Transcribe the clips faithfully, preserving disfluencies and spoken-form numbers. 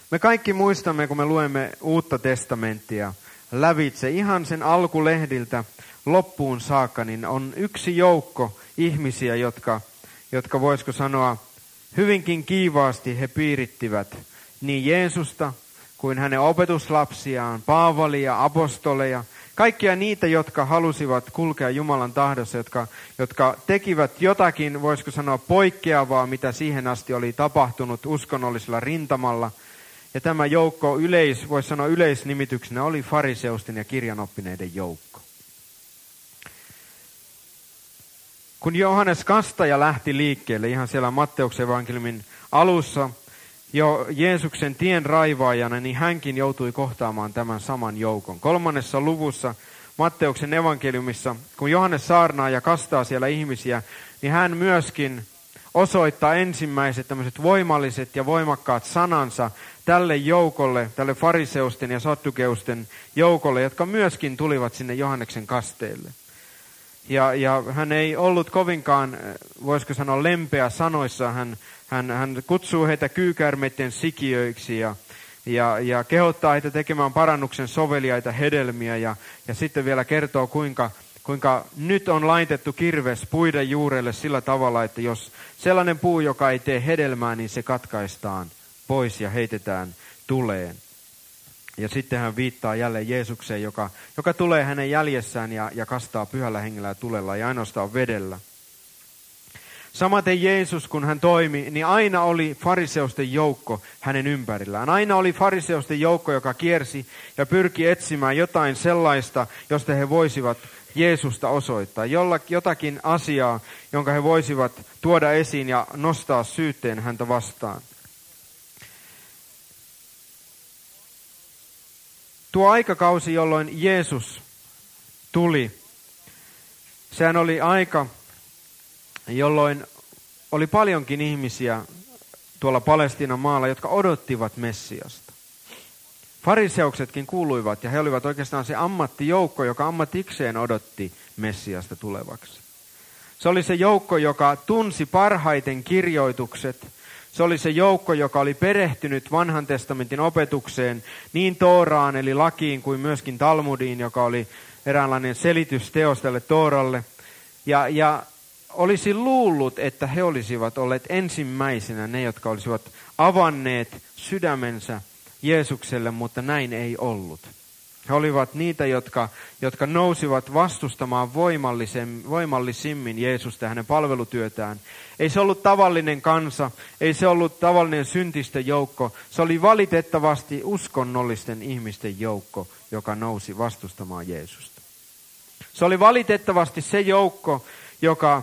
Me kaikki muistamme, kun me luemme Uutta testamenttia lävitse, ihan sen alkulehdiltä loppuun saakka, niin on yksi joukko ihmisiä, jotka, jotka voisiko sanoa, hyvinkin kiivaasti he piirittivät niin Jeesusta kuin hänen opetuslapsiaan, Paavalia, apostoleja, kaikkia niitä, jotka halusivat kulkea Jumalan tahdossa, jotka, jotka tekivät jotakin, voisiko sanoa, poikkeavaa, mitä siihen asti oli tapahtunut uskonnollisella rintamalla. Ja tämä joukko, yleis, voisi sanoa yleisnimityksenä, oli fariseusten ja kirjanoppineiden joukko. Kun Johannes Kastaja lähti liikkeelle ihan siellä Matteuksen evankeliumin alussa, jo Jeesuksen tien raivaajana, niin hänkin joutui kohtaamaan tämän saman joukon. Kolmannessa luvussa Matteuksen evankeliumissa, kun Johannes saarnaa ja kastaa siellä ihmisiä, niin hän myöskin osoittaa ensimmäiset tämmöiset voimalliset ja voimakkaat sanansa tälle joukolle, tälle fariseusten ja saddukeusten joukolle, jotka myöskin tulivat sinne Johanneksen kasteelle. Ja, ja hän ei ollut kovinkaan, voisiko sanoa, lempeä sanoissa. Hän, hän, hän kutsuu heitä kyykäärmeiden sikiöiksi ja, ja, ja kehottaa heitä tekemään parannuksen soveliaita hedelmiä. Ja, ja sitten vielä kertoo, kuinka, kuinka nyt on laitettu kirves puiden juurelle sillä tavalla, että jos sellainen puu, joka ei tee hedelmää, niin se katkaistaan pois ja heitetään tuleen. Ja sitten hän viittaa jälleen Jeesukseen, joka, joka tulee hänen jäljessään ja, ja kastaa pyhällä hengellä ja tulella ja ainoastaan vedellä. Samaten Jeesus, kun hän toimi, niin aina oli fariseusten joukko hänen ympärillään. Aina oli fariseusten joukko, joka kiersi ja pyrki etsimään jotain sellaista, josta he voisivat Jeesusta osoittaa. Jolla, jotakin asiaa, jonka he voisivat tuoda esiin ja nostaa syytteen häntä vastaan. Tuo aikakausi, jolloin Jeesus tuli, sehän oli aika, jolloin oli paljonkin ihmisiä tuolla Palestiinan maalla, jotka odottivat Messiasta. Fariseuksetkin kuuluivat ja he olivat oikeastaan se ammattijoukko, joka ammatikseen odotti Messiasta tulevaksi. Se oli se joukko, joka tunsi parhaiten kirjoitukset. Se oli se joukko, joka oli perehtynyt vanhan testamentin opetukseen, niin Tooraan eli lakiin kuin myöskin Talmudiin, joka oli eräänlainen selitysteos tälle Tooralle. Ja, ja olisi luullut, että he olisivat olleet ensimmäisenä ne, jotka olisivat avanneet sydämensä Jeesukselle, mutta näin ei ollut. He olivat niitä, jotka, jotka nousivat vastustamaan voimallisimmin Jeesusta ja hänen palvelutyötään. Ei se ollut tavallinen kansa, ei se ollut tavallinen syntisten joukko. Se oli valitettavasti uskonnollisten ihmisten joukko, joka nousi vastustamaan Jeesusta. Se oli valitettavasti se joukko, joka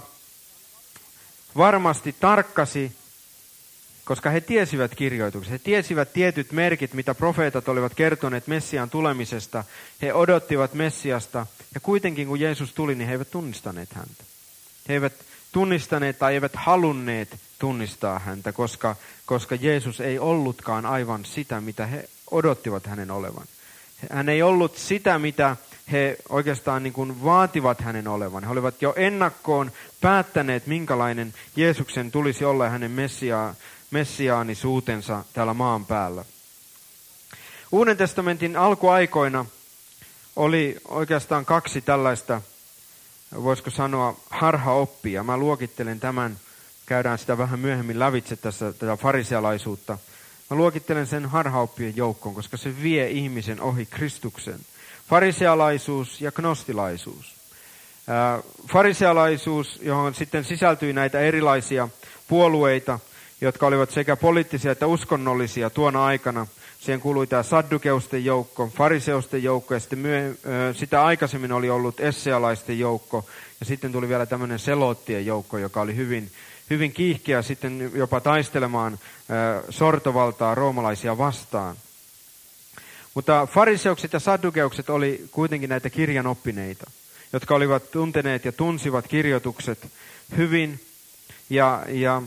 varmasti tarkkasi, koska he tiesivät kirjoitukset, he tiesivät tietyt merkit, mitä profeetat olivat kertoneet Messiaan tulemisesta. He odottivat Messiasta ja kuitenkin kun Jeesus tuli, niin he eivät tunnistaneet häntä. He eivät tunnistaneet tai eivät halunneet tunnistaa häntä, koska, koska Jeesus ei ollutkaan aivan sitä, mitä he odottivat hänen olevan. Hän ei ollut sitä, mitä he oikeastaan niin kuin vaativat hänen olevan. He olivat jo ennakkoon päättäneet, minkälainen Jeesuksen tulisi olla hänen messiaa, messiaanisuutensa täällä maan päällä. Uuden testamentin alkuaikoina oli oikeastaan kaksi tällaista, voisiko sanoa, harhaoppia. Mä luokittelen tämän, käydään sitä vähän myöhemmin lävitse tässä tätä farisealaisuutta. Mä luokittelen sen harhaoppien joukkoon, koska se vie ihmisen ohi Kristuksen. Farisealaisuus ja gnostilaisuus. Farisealaisuus, johon sitten sisältyi näitä erilaisia puolueita, jotka olivat sekä poliittisia että uskonnollisia tuona aikana. Siihen kuului tämä saddukeusten joukko, fariseusten joukko ja sitten myö, sitä aikaisemmin oli ollut essealaisten joukko. Ja sitten tuli vielä tämmöinen seloottien joukko, joka oli hyvin, hyvin kiihkeä sitten jopa taistelemaan sortovaltaa roomalaisia vastaan. Mutta fariseukset ja saddukeukset oli kuitenkin näitä kirjanoppineita, jotka olivat tunteneet ja tunsivat kirjoitukset hyvin ja, ja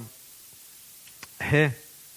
he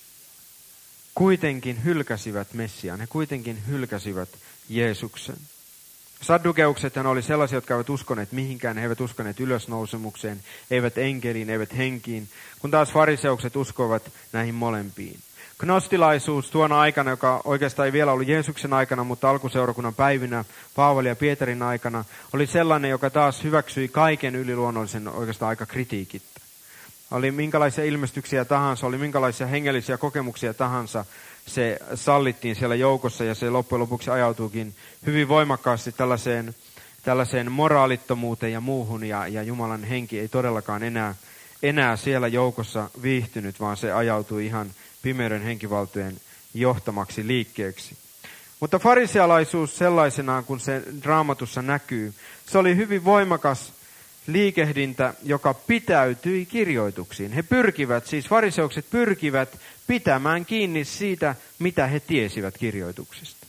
kuitenkin hylkäsivät Messiaan, he kuitenkin hylkäsivät Jeesuksen. Saddukeuksethan oli sellaisia, jotka eivät uskoneet mihinkään, he eivät uskoneet ylösnousemukseen, eivät enkeliin, eivät henkiin, kun taas fariseukset uskoivat näihin molempiin. Gnostilaisuus tuona aikana, joka oikeastaan ei vielä ollut Jeesuksen aikana, mutta alkuseurakunnan päivinä, Paavali ja Pietarin aikana, oli sellainen, joka taas hyväksyi kaiken yliluonnollisen oikeastaan aika kritiikittä. Oli minkälaisia ilmestyksiä tahansa, oli minkälaisia hengellisiä kokemuksia tahansa, se sallittiin siellä joukossa ja se loppujen lopuksi ajautuukin hyvin voimakkaasti tällaiseen, tällaiseen moraalittomuuteen ja muuhun, ja, ja Jumalan henki ei todellakaan enää, enää siellä joukossa viihtynyt, vaan se ajautui ihan pimeyden henkivaltojen johtamaksi liikkeeksi. Mutta farisealaisuus sellaisenaan, kun se Raamatussa näkyy, se oli hyvin voimakas liikehdintä, joka pitäytyi kirjoituksiin. He pyrkivät, siis fariseukset pyrkivät pitämään kiinni siitä, mitä he tiesivät kirjoituksista.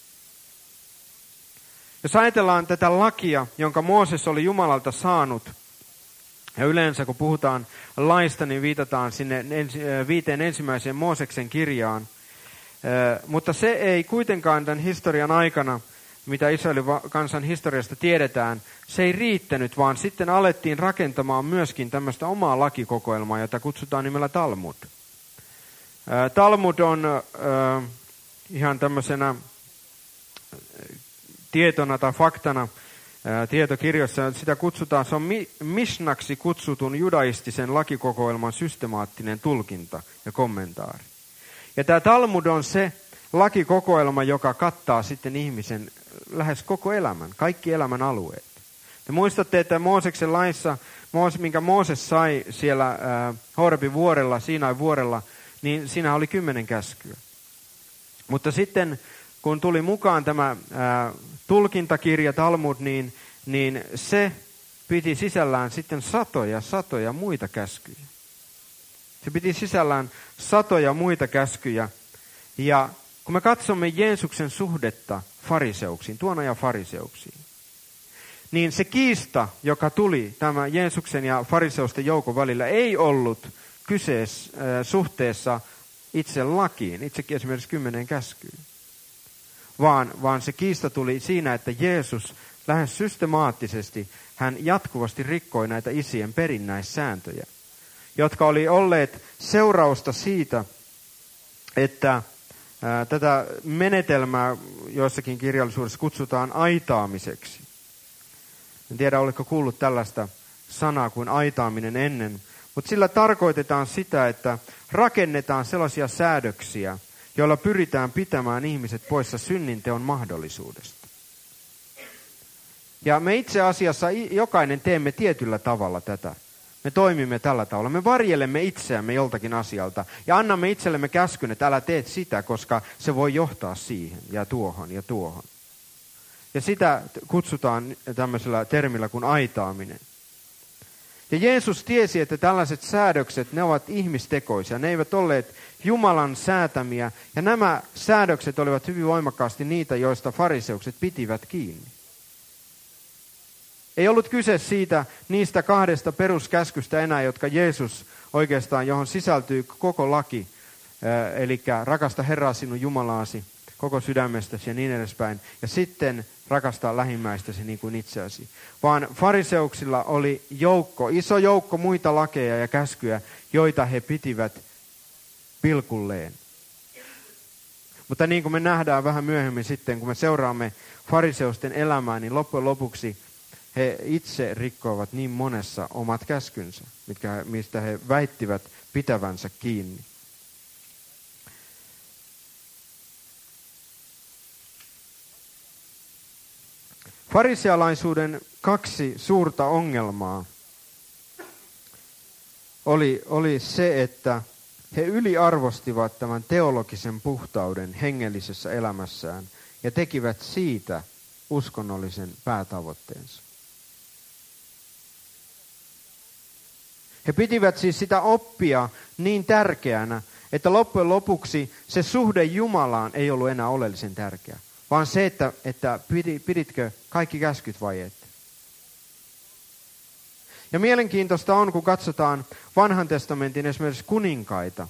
Jos ajatellaan tätä lakia, jonka Mooses oli Jumalalta saanut, ja yleensä kun puhutaan laista, niin viitataan sinne viiteen ensimmäiseen Mooseksen kirjaan. Mutta se ei kuitenkaan tämän historian aikana, mitä Israelin kansan historiasta tiedetään, se ei riittänyt, vaan sitten alettiin rakentamaan myöskin tämmöistä omaa lakikokoelmaa, jota kutsutaan nimellä Talmud. Talmud on äh, ihan tämmöisenä tietona tai faktana äh, tietokirjoissa, sitä kutsutaan, se on mi- Mishnaksi kutsutun judaistisen lakikokoelman systemaattinen tulkinta ja kommentaari. Ja tämä Talmud on se lakikokoelma, joka kattaa sitten ihmisen lähes koko elämän, kaikki elämän alueet. Te muistatte, että Mooseksen laissa, minkä Mooses sai siellä äh, Horebin vuorella, Siinain vuorella, niin siinä oli kymmenen käskyä. Mutta sitten kun tuli mukaan tämä äh, tulkintakirja Talmud, niin, niin se piti sisällään sitten satoja, satoja muita käskyjä. Se piti sisällään satoja muita käskyjä. Ja kun me katsomme Jeesuksen suhdetta fariseuksiin, tuon ajan fariseuksiin, niin se kiista, joka tuli tämä Jeesuksen ja fariseusten joukon välillä, ei ollut kyseessä äh, suhteessa itse lakiin, itsekin esimerkiksi kymmenen käskyyn, vaan, vaan se kiista tuli siinä, että Jeesus lähes systemaattisesti, hän jatkuvasti rikkoi näitä isien perinnäissääntöjä, jotka oli olleet seurausta siitä, että ää, tätä menetelmää joissakin kirjallisuudessa kutsutaan aitaamiseksi. En tiedä, oletko kuullut tällaista sanaa kuin aitaaminen ennen, mutta sillä tarkoitetaan sitä, että rakennetaan sellaisia säädöksiä, joilla pyritään pitämään ihmiset poissa synninteon mahdollisuudesta. Ja me itse asiassa jokainen teemme tietyllä tavalla tätä. Me toimimme tällä tavalla. Me varjelemme itseämme joltakin asialta ja annamme itsellemme käskyn, että älä teet sitä, koska se voi johtaa siihen ja tuohon ja tuohon. Ja sitä kutsutaan tämmöisellä termillä kuin aitaaminen. Ja Jeesus tiesi, että tällaiset säädökset, ne ovat ihmistekoisia. Ne eivät olleet Jumalan säätämiä. Ja nämä säädökset olivat hyvin voimakkaasti niitä, joista fariseukset pitivät kiinni. Ei ollut kyse siitä niistä kahdesta peruskäskystä enää, jotka Jeesus oikeastaan, johon sisältyy koko laki. Eli rakasta Herraa sinun Jumalaasi koko sydämestäsi ja niin edespäin. Ja sitten rakastaa lähimmäistäsi niin kuin itseäsi. Vaan fariseuksilla oli joukko, iso joukko muita lakeja ja käskyjä, joita he pitivät pilkulleen. Mutta niin kuin me nähdään vähän myöhemmin sitten, kun me seuraamme fariseusten elämää, niin loppujen lopuksi he itse rikkoivat niin monessa omat käskynsä, mitkä, mistä he väittivät pitävänsä kiinni. Farisealaisuuden kaksi suurta ongelmaa oli, oli se, että he yliarvostivat tämän teologisen puhtauden hengellisessä elämässään ja tekivät siitä uskonnollisen päätavoitteensa. He pitivät siis sitä oppia niin tärkeänä, että loppujen lopuksi se suhde Jumalaan ei ollut enää oleellisen tärkeä, vaan se, että, että piditkö kaikki käskyt vai et. Ja mielenkiintoista on, kun katsotaan vanhan testamentin esimerkiksi kuninkaita,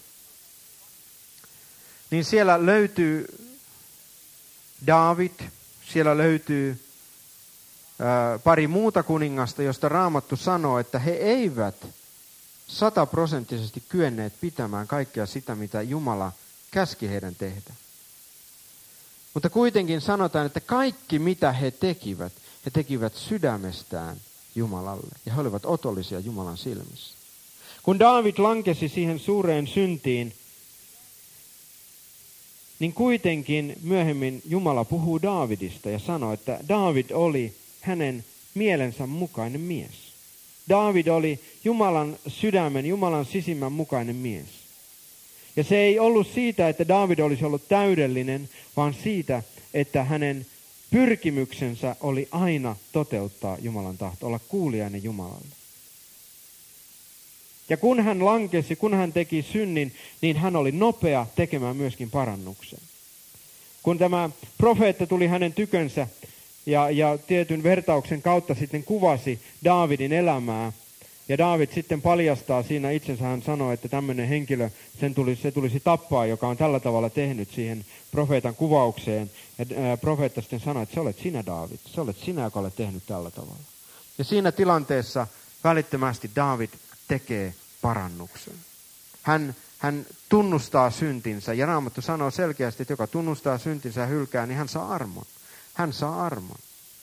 niin siellä löytyy Daavid, siellä löytyy ää, pari muuta kuningasta, josta Raamattu sanoo, että he eivät sataprosenttisesti kyenneet pitämään kaikkea sitä, mitä Jumala käski heidän tehdä. Mutta kuitenkin sanotaan, että kaikki mitä he tekivät, he tekivät sydämestään Jumalalle. Ja he olivat otollisia Jumalan silmissä. Kun Daavid lankesi siihen suureen syntiin, niin kuitenkin myöhemmin Jumala puhuu Daavidista ja sanoo, että Daavid oli hänen mielensä mukainen mies. Daavid oli Jumalan sydämen, Jumalan sisimmän mukainen mies. Ja se ei ollut siitä, että Daavid olisi ollut täydellinen, vaan siitä, että hänen pyrkimyksensä oli aina toteuttaa Jumalan tahto, olla kuulijainen Jumalalle. Ja kun hän lankesi, kun hän teki synnin, niin hän oli nopea tekemään myöskin parannuksen. Kun tämä profeetta tuli hänen tykönsä ja, ja tietyn vertauksen kautta sitten kuvasi Daavidin elämää, ja Daavid sitten paljastaa siinä itsensä, hän sanoi, että tämmöinen henkilö, sen tulisi, se tulisi tappaa, joka on tällä tavalla tehnyt siihen profeetan kuvaukseen. Ja ää, profeetta sitten sanoi, että se olet sinä Daavid, se olet sinä, joka olet tehnyt tällä tavalla. Ja siinä tilanteessa välittömästi Daavid tekee parannuksen. Hän, hän tunnustaa syntinsä, ja Raamattu sanoo selkeästi, että joka tunnustaa syntinsä ja hylkää, niin hän saa armon. Hän saa armon.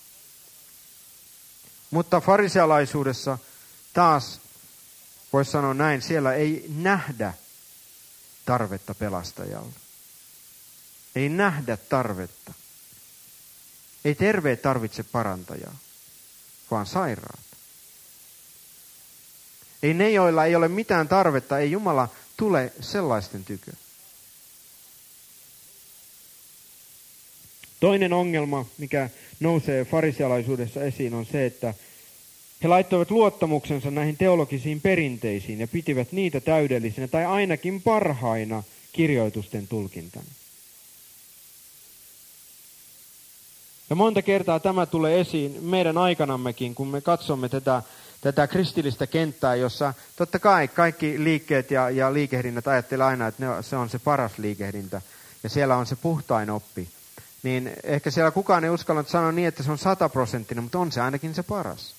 Mutta farisealaisuudessa taas, voisi sanoa näin, siellä ei nähdä tarvetta pelastajalle. Ei nähdä tarvetta. Ei terveet tarvitse parantajaa, vaan sairaat. Ei ne, joilla ei ole mitään tarvetta, ei Jumala tule sellaisten tykö. Toinen ongelma, mikä nousee farisealaisuudessa esiin, on se, että he laittoivat luottamuksensa näihin teologisiin perinteisiin ja pitivät niitä täydellisinä tai ainakin parhaina kirjoitusten tulkintana. Ja monta kertaa tämä tulee esiin meidän aikanammekin, kun me katsomme tätä, tätä kristillistä kenttää, jossa totta kai kaikki liikkeet ja, ja liikehdinnät ajattelee aina, että ne, se on se paras liikehdintä ja siellä on se puhtain oppi. Niin ehkä siellä kukaan ei uskalla sanoa niin, että se on sataprosenttinen, mutta on se ainakin se paras.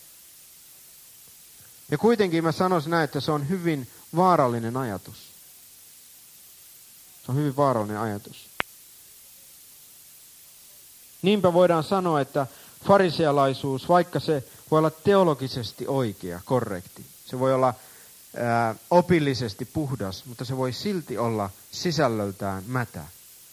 Ja kuitenkin mä sanoisin näin, että se on hyvin vaarallinen ajatus. Se on hyvin vaarallinen ajatus. Niinpä voidaan sanoa, että farisealaisuus, vaikka se voi olla teologisesti oikea, korrekti, se voi olla ää, opillisesti puhdas, mutta se voi silti olla sisällöltään mätä.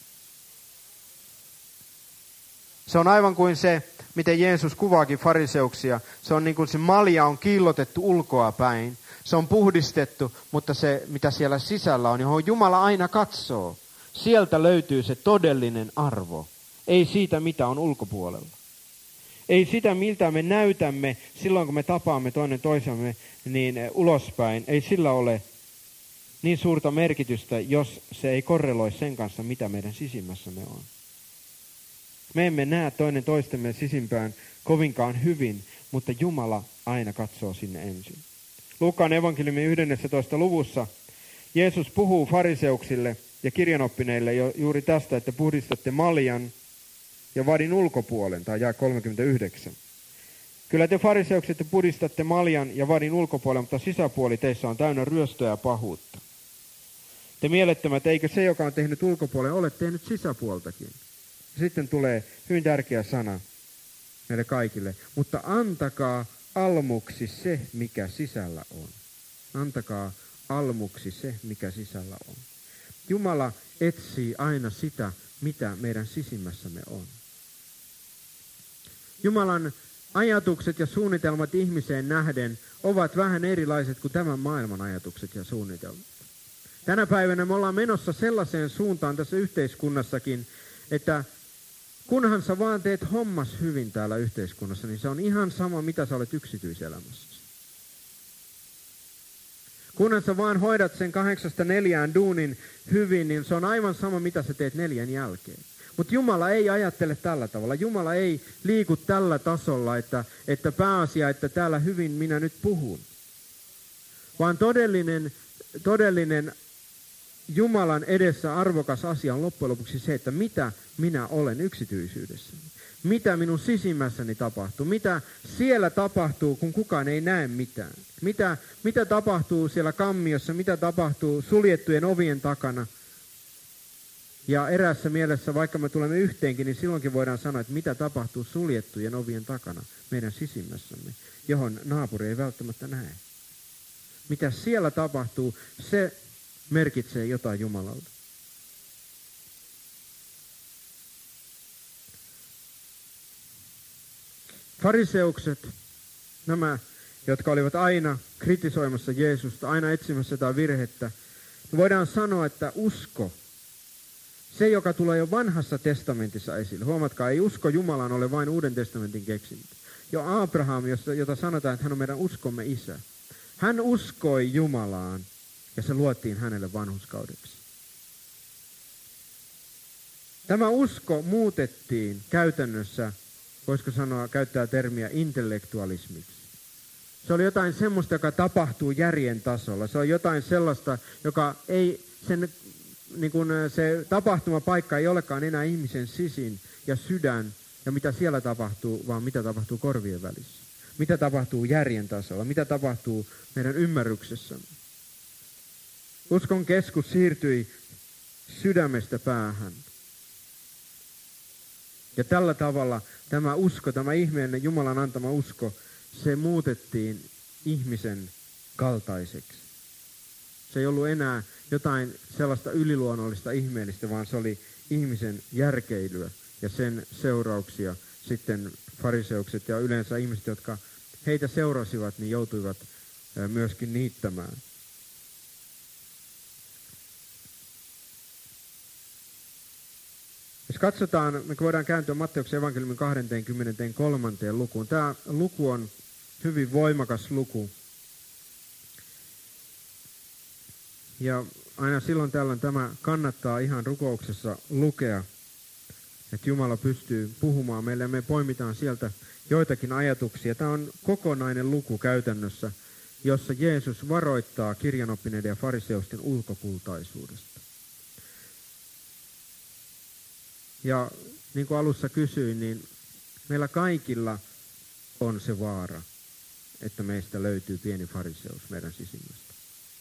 Se on aivan kuin se, miten Jeesus kuvaakin fariseuksia. Se on niin kuin se malja on kiillotettu ulkoa päin. Se on puhdistettu, mutta se, mitä siellä sisällä on, johon Jumala aina katsoo, sieltä löytyy se todellinen arvo. Ei siitä, mitä on ulkopuolella. Ei sitä, miltä me näytämme silloin, kun me tapaamme toinen toisemme niin ulospäin. Ei sillä ole niin suurta merkitystä, jos se ei korreloi sen kanssa, mitä meidän sisimmässämme on. Me emme näe toinen toistemme sisimpään kovinkaan hyvin, mutta Jumala aina katsoo sinne ensin. Luukkaan evankeliumin yhdennentoista luvussa Jeesus puhuu fariseuksille ja kirjanoppineille jo juuri tästä, että puhdistatte maljan ja vadin ulkopuolen, tai jae kolmekymmentäyhdeksän. Kyllä te fariseukset te puhdistatte maljan ja vadin ulkopuolen, mutta sisäpuoli teissä on täynnä ryöstöä ja pahuutta. Te mielettömät, eikö se, joka on tehnyt ulkopuolen, ole tehnyt sisäpuoltakin? Sitten tulee hyvin tärkeä sana meille kaikille. Mutta antakaa almuksi se, mikä sisällä on. Antakaa almuksi se, mikä sisällä on. Jumala etsii aina sitä, mitä meidän sisimmässämme on. Jumalan ajatukset ja suunnitelmat ihmiseen nähden ovat vähän erilaiset kuin tämän maailman ajatukset ja suunnitelmat. Tänä päivänä me ollaan menossa sellaiseen suuntaan tässä yhteiskunnassakin, että kunhan sä vaan teet hommas hyvin täällä yhteiskunnassa, niin se on ihan sama, mitä sä olet yksityiselämässä. Kunhan sä vaan hoidat sen kahdeksasta neljään duunin hyvin, niin se on aivan sama, mitä sä teet neljän jälkeen. Mutta Jumala ei ajattele tällä tavalla. Jumala ei liiku tällä tasolla, että, että pääasia, että täällä hyvin minä nyt puhun. Vaan todellinen, todellinen Jumalan edessä arvokas asia on loppujen lopuksi se, että mitä minä olen yksityisyydessäni. Mitä minun sisimmässäni tapahtuu. Mitä siellä tapahtuu, kun kukaan ei näe mitään. Mitä, mitä tapahtuu siellä kammiossa, mitä tapahtuu suljettujen ovien takana. Ja eräässä mielessä, vaikka me tulemme yhteenkin, niin silloinkin voidaan sanoa, että mitä tapahtuu suljettujen ovien takana meidän sisimmässämme, johon naapuri ei välttämättä näe. Mitä siellä tapahtuu, se merkitsee jotain Jumalalta. Fariseukset, nämä, jotka olivat aina kritisoimassa Jeesusta, aina etsimässä jotain virhettä, niin voidaan sanoa, että usko, se joka tulee jo vanhassa testamentissa esille. Huomatkaa, ei usko Jumalaan ole vain Uuden testamentin keksintö. Jo Abraham, jota sanotaan, että hän on meidän uskomme isä. Hän uskoi Jumalaan ja se luotiin hänelle vanhurskaudeksi. Tämä usko muutettiin käytännössä, voisiko sanoa, käyttää termiä intellektualismiksi. Se oli jotain semmoista, joka tapahtuu järjen tasolla. Se on jotain sellaista, joka ei, sen, niin kuin se tapahtumapaikka ei olekaan enää ihmisen sisin ja sydän ja mitä siellä tapahtuu, vaan mitä tapahtuu korvien välissä. Mitä tapahtuu järjen tasolla, mitä tapahtuu meidän ymmärryksessämme. Uskon keskus siirtyi sydämestä päähän. Ja tällä tavalla tämä usko, tämä ihmeellinen Jumalan antama usko, se muutettiin ihmisen kaltaiseksi. Se ei ollut enää jotain sellaista yliluonnollista ihmeellistä, vaan se oli ihmisen järkeilyä ja sen seurauksia sitten fariseukset ja yleensä ihmiset, jotka heitä seurasivat, niin joutuivat myöskin niittämään. Jos katsotaan, me voidaan kääntyä Matteuksen evankeliumin kaksikymmentäkolme lukuun. Tämä luku on hyvin voimakas luku. Ja aina silloin tällöin tämä kannattaa ihan rukouksessa lukea, että Jumala pystyy puhumaan meille ja me poimitaan sieltä joitakin ajatuksia. Tämä on kokonainen luku käytännössä, jossa Jeesus varoittaa kirjanoppineiden ja fariseusten ulkokultaisuudesta. Ja niin kuin alussa kysyin, niin meillä kaikilla on se vaara, että meistä löytyy pieni fariseus meidän sisimmästä.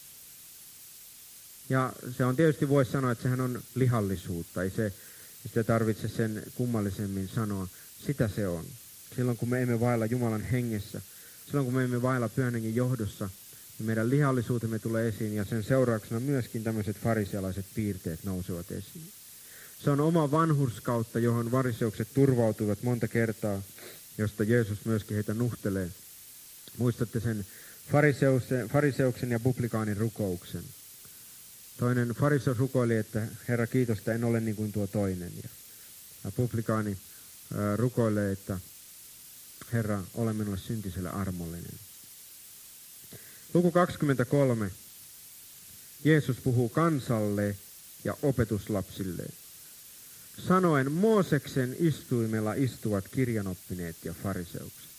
Ja se on tietysti, voisi sanoa, että sehän on lihallisuutta. Ei se, sitä tarvitse sen kummallisemmin sanoa. Sitä se on. Silloin kun me emme vailla Jumalan hengessä, silloin kun me emme vailla Pyhän Hengen johdossa, niin meidän lihallisuutemme tulee esiin ja sen seurauksena myöskin tämmöiset farisealaiset piirteet nousevat esiin. Se on oma vanhurskautta, johon fariseukset turvautuivat monta kertaa, josta Jeesus myöskin heitä nuhtelee. Muistatte sen fariseuksen ja publikaanin rukouksen. Toinen fariseus rukoili, että Herra kiitos, että en ole niin kuin tuo toinen. Ja publikaani rukoilee, että Herra, ole minulle syntiselle armollinen. Luku kaksikymmentäkolme. Jeesus puhuu kansalle ja opetuslapsille. Sanoen, Mooseksen istuimella istuvat kirjanoppineet ja fariseukset.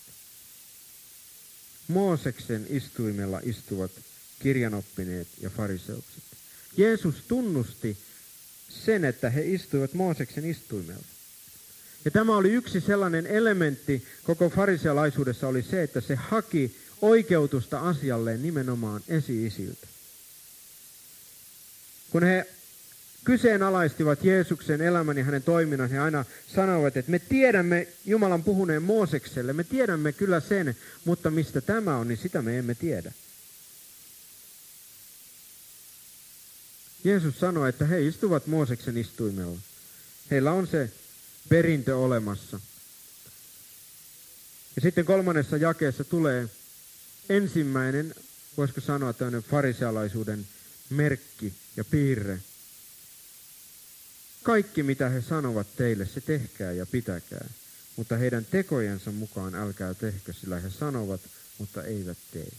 Mooseksen istuimella istuvat kirjanoppineet ja fariseukset. Jeesus tunnusti sen, että he istuivat Mooseksen istuimella. Ja tämä oli yksi sellainen elementti koko farisealaisuudessa oli se, että se haki oikeutusta asialleen nimenomaan esi-isiltä. Kun he kyseenalaistivat Jeesuksen elämän ja hänen toiminnan, he aina sanoivat, että me tiedämme Jumalan puhuneen Moosekselle, me tiedämme kyllä sen, mutta mistä tämä on, niin sitä me emme tiedä. Jeesus sanoi, että he istuvat Mooseksen istuimella. Heillä on se perintö olemassa. Ja sitten kolmannessa jakeessa tulee ensimmäinen, voisiko sanoa tämmöinen farisealaisuuden merkki ja piirre. Kaikki mitä he sanovat teille, se tehkää ja pitäkää, mutta heidän tekojensa mukaan älkää tehkö, sillä he sanovat, mutta eivät tee.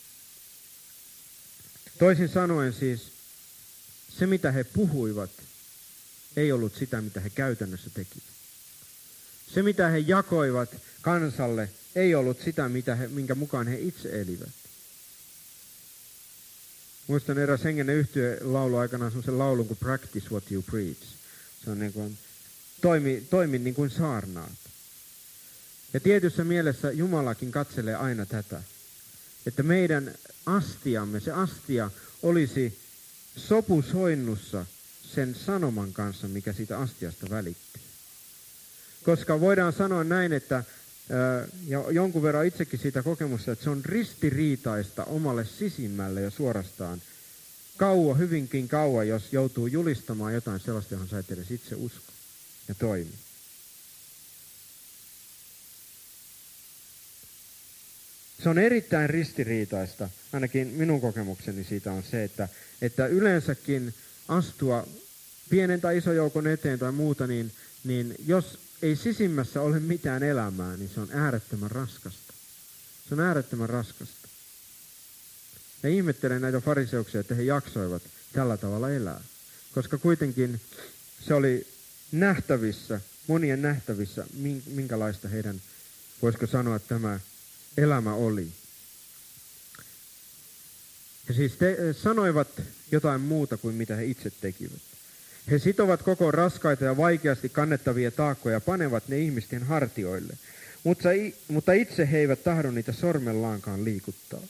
Toisin sanoen siis, se mitä he puhuivat, ei ollut sitä, mitä he käytännössä tekivät. Se mitä he jakoivat kansalle, ei ollut sitä, mitä he, minkä mukaan he itse elivät. Muistan eräs hengellinen yhtye laulu aikanaan sellaisen laulun kuin Practice What You Preach. Se on niin kuin, toimi, toimi niin kuin saarnaat. Ja tietyssä mielessä Jumalakin katselee aina tätä. Että meidän astiamme, se astia olisi sopusoinnussa sen sanoman kanssa, mikä siitä astiasta välittyy. Koska voidaan sanoa näin, että ja jonkun verran itsekin siitä kokemusta, että se on ristiriitaista omalle sisimmälle ja suorastaan kauan, hyvinkin kauan, jos joutuu julistamaan jotain sellaista, johon sä et edes itse usko ja toimi. Se on erittäin ristiriitaista, ainakin minun kokemukseni siitä on se, että, että yleensäkin astua pienen tai ison joukon eteen tai muuta, niin, niin jos ei sisimmässä ole mitään elämää, niin se on äärettömän raskasta. Se on äärettömän raskasta. Ja ihmettelen näitä fariseuksia, että he jaksoivat tällä tavalla elää. Koska kuitenkin se oli nähtävissä, monien nähtävissä, minkälaista heidän, voisiko sanoa, tämä elämä oli. He siis te, sanoivat jotain muuta kuin mitä he itse tekivät. He sitovat koko raskaita ja vaikeasti kannettavia taakkoja ja panevat ne ihmisten hartioille, mutta, mutta itse he eivät tahdo niitä sormellaankaan liikuttaa.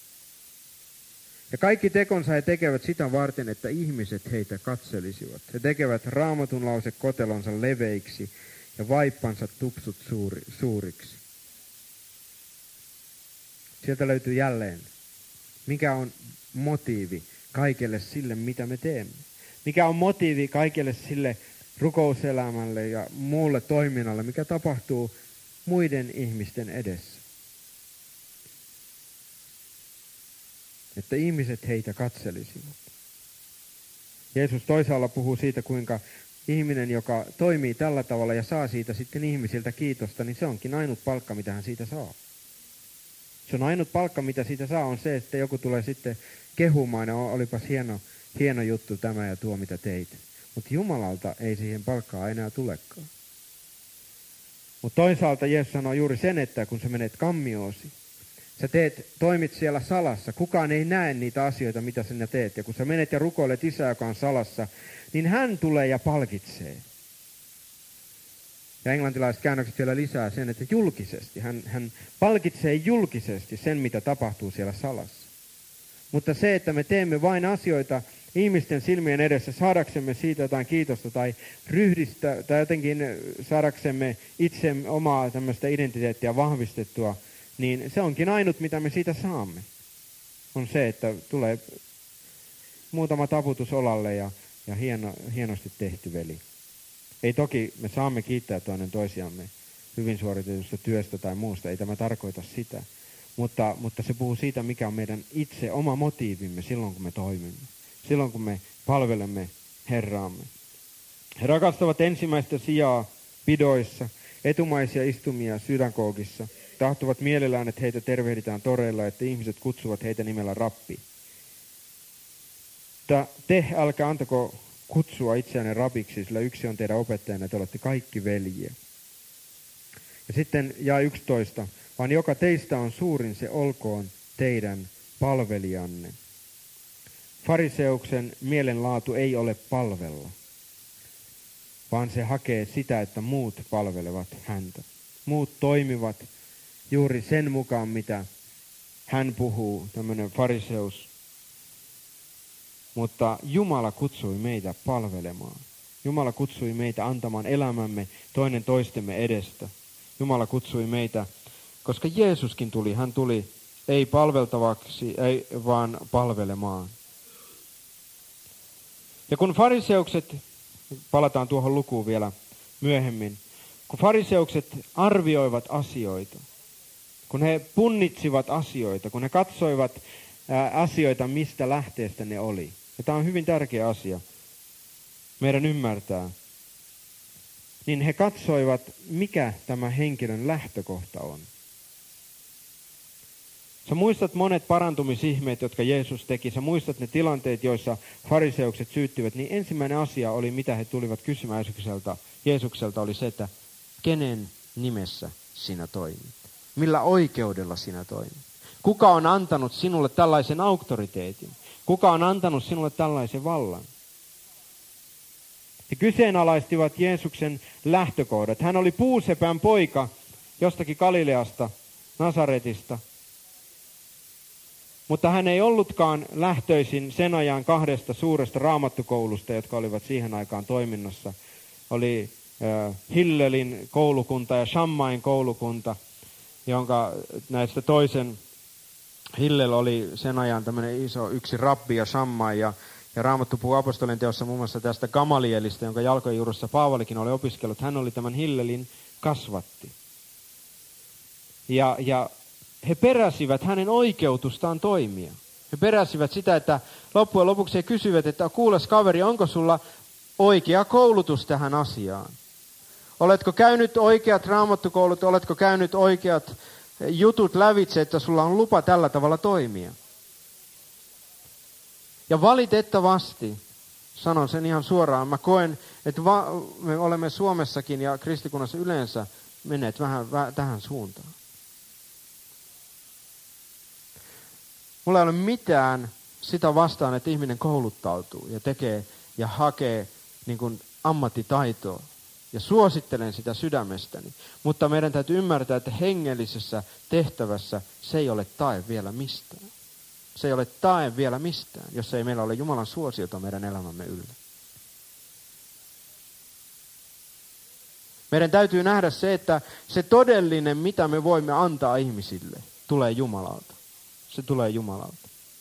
Ja kaikki tekonsa he tekevät sitä varten, että ihmiset heitä katselisivat. He tekevät Raamatun lause kotelonsa leveiksi ja vaippansa tupsut suuri, suuriksi. Sieltä löytyy jälleen, mikä on motiivi kaikelle sille, mitä me teemme. Mikä on motiivi kaikelle sille rukouselämälle ja muulle toiminnalle, mikä tapahtuu muiden ihmisten edessä. Että ihmiset heitä katselisivat. Jeesus toisaalla puhuu siitä, kuinka ihminen, joka toimii tällä tavalla ja saa siitä sitten ihmisiltä kiitosta, niin se onkin ainut palkka, mitä hän siitä saa. Se on ainut palkka, mitä siitä saa, on se, että joku tulee sitten kehumaan, ja olipas hieno, hieno juttu tämä ja tuo, mitä teit. Mutta Jumalalta ei siihen palkkaa enää tulekaan. Mutta toisaalta Jeesus sanoo juuri sen, että kun sä menet kammioasi, sä teet, toimit siellä salassa, kukaan ei näe niitä asioita, mitä sinä teet. Ja kun sä menet ja rukoilet Isää, joka on salassa, niin hän tulee ja palkitsee. Ja englantilaiset käännökset vielä lisää sen, että julkisesti. Hän, hän palkitsee julkisesti sen, mitä tapahtuu siellä salassa. Mutta se, että me teemme vain asioita ihmisten silmien edessä saadaksemme siitä jotain kiitosta tai ryhdistä tai jotenkin saadaksemme itse omaa tämmöistä identiteettiä vahvistettua, niin se onkin ainut, mitä me siitä saamme. On se, että tulee muutama taputus olalle ja, ja hieno, hienosti tehty veli. Ei toki me saamme kiittää toinen toisiamme hyvin suoritetusta työstä tai muusta, ei tämä tarkoita sitä. Mutta, mutta se puhuu siitä, mikä on meidän itse oma motiivimme silloin, kun me toimimme. Silloin, kun me palvelemme Herraamme. He rakastavat ensimmäistä sijaa pidoissa, etumaisia istumia sydänkoukissa. Tahtovat mielellään, että heitä tervehditään toreilla, että ihmiset kutsuvat heitä nimellä rabbi. Te älkää antako kutsua itseänne rabiksi, sillä yksi on teidän opettajanne, te olette kaikki veljiä. Ja sitten jae yksitoista. Vaan joka teistä on suurin, se olkoon teidän palvelijanne. Fariseuksen mielenlaatu ei ole palvella, vaan se hakee sitä, että muut palvelevat häntä. Muut toimivat juuri sen mukaan, mitä hän puhuu, tämmöinen fariseus. Mutta Jumala kutsui meitä palvelemaan. Jumala kutsui meitä antamaan elämämme toinen toistemme edestä. Jumala kutsui meitä, koska Jeesuskin tuli, hän tuli ei palveltavaksi, ei vaan palvelemaan. Ja kun fariseukset, palataan tuohon lukuun vielä myöhemmin, kun fariseukset arvioivat asioita, kun he punnitsivat asioita, kun he katsoivat ää, asioita, mistä lähteestä ne oli. Ja tämä on hyvin tärkeä asia meidän ymmärtää. Niin he katsoivat, mikä tämä henkilön lähtökohta on. Sä muistat monet parantumisihmeet, jotka Jeesus teki. Sä muistat ne tilanteet, joissa fariseukset syyttivät. Niin ensimmäinen asia oli, mitä he tulivat kysymään Jeesukselta, Jeesukselta, oli se, että kenen nimessä sinä toimit? Millä oikeudella sinä toimit? Kuka on antanut sinulle tällaisen auktoriteetin? Kuka on antanut sinulle tällaisen vallan? He kyseenalaistivat Jeesuksen lähtökohdat. Hän oli puusepän poika jostakin Galileasta, Nasaretista. Mutta hän ei ollutkaan lähtöisin sen ajan kahdesta suuresta raamattukoulusta, jotka olivat siihen aikaan toiminnassa. Oli äh, Hillelin koulukunta ja Shammain koulukunta, jonka näistä toisen Hillel oli sen ajan tämmöinen iso yksi rabbi ja Shammai. Ja, ja Raamattu puhuu apostolien teossa muun muassa tästä Gamalielista, jonka jalkojen juuressa Paavalikin oli opiskellut. Hän oli tämän Hillelin kasvatti. Ja, ja he peräsivät hänen oikeutustaan toimia. He peräsivät sitä, että loppujen lopuksi he kysyivät, että kuules kaveri, onko sulla oikea koulutus tähän asiaan? Oletko käynyt oikeat raamattukoulut, oletko käynyt oikeat jutut lävitse, että sulla on lupa tällä tavalla toimia? Ja valitettavasti, sanon sen ihan suoraan, mä koen, että va- me olemme Suomessakin ja kristikunnassa yleensä menneet vähän, vähän tähän suuntaan. Mulla ei ole mitään sitä vastaan, että ihminen kouluttautuu ja tekee ja hakee niin kuin ammattitaitoa. Ja suosittelen sitä sydämestäni. Mutta meidän täytyy ymmärtää, että hengellisessä tehtävässä se ei ole tae vielä mistään. Se ei ole tae vielä mistään, jos ei meillä ole Jumalan suosiota meidän elämämme yllä. Meidän täytyy nähdä se, että se todellinen, mitä me voimme antaa ihmisille, tulee Jumalalta. Se tulee Jumalalta.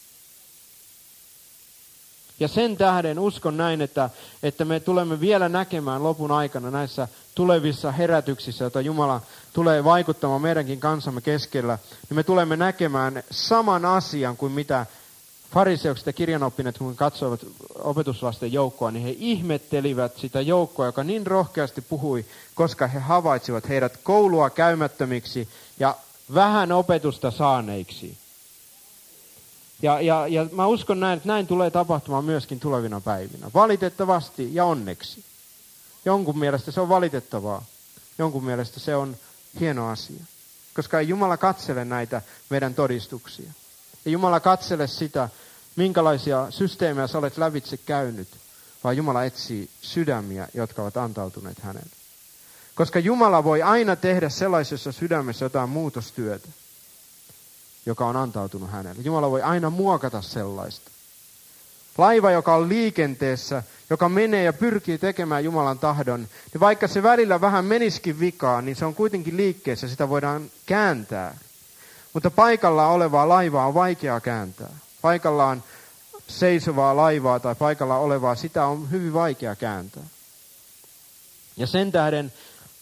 Ja sen tähden uskon näin, että, että me tulemme vielä näkemään lopun aikana näissä tulevissa herätyksissä, joita Jumala tulee vaikuttamaan meidänkin kansamme keskellä, niin me tulemme näkemään saman asian kuin mitä fariseukset ja kirjanoppineet, kun katsoivat opetuslasten joukkoa, niin he ihmettelivät sitä joukkoa, joka niin rohkeasti puhui, koska he havaitsivat heidät koulua käymättömiksi ja vähän opetusta saaneiksi. Ja, ja, ja mä uskon näin, että näin tulee tapahtumaan myöskin tulevina päivinä. Valitettavasti ja onneksi. Jonkun mielestä se on valitettavaa. Jonkun mielestä se on hieno asia. Koska ei Jumala katsele näitä meidän todistuksia. Ei Jumala katsele sitä, minkälaisia systeemejä sä olet lävitse käynyt. Vaan Jumala etsii sydämiä, jotka ovat antautuneet hänelle. Koska Jumala voi aina tehdä sellaisessa sydämessä jotain muutostyötä, joka on antautunut hänelle. Jumala voi aina muokata sellaista. Laiva, joka on liikenteessä, joka menee ja pyrkii tekemään Jumalan tahdon, niin vaikka se välillä vähän menisikin vikaan, niin se on kuitenkin liikkeessä, sitä voidaan kääntää. Mutta paikallaan olevaa laivaa on vaikea kääntää. Paikallaan seisovaa laivaa tai paikallaan olevaa, sitä on hyvin vaikea kääntää. Ja sen tähden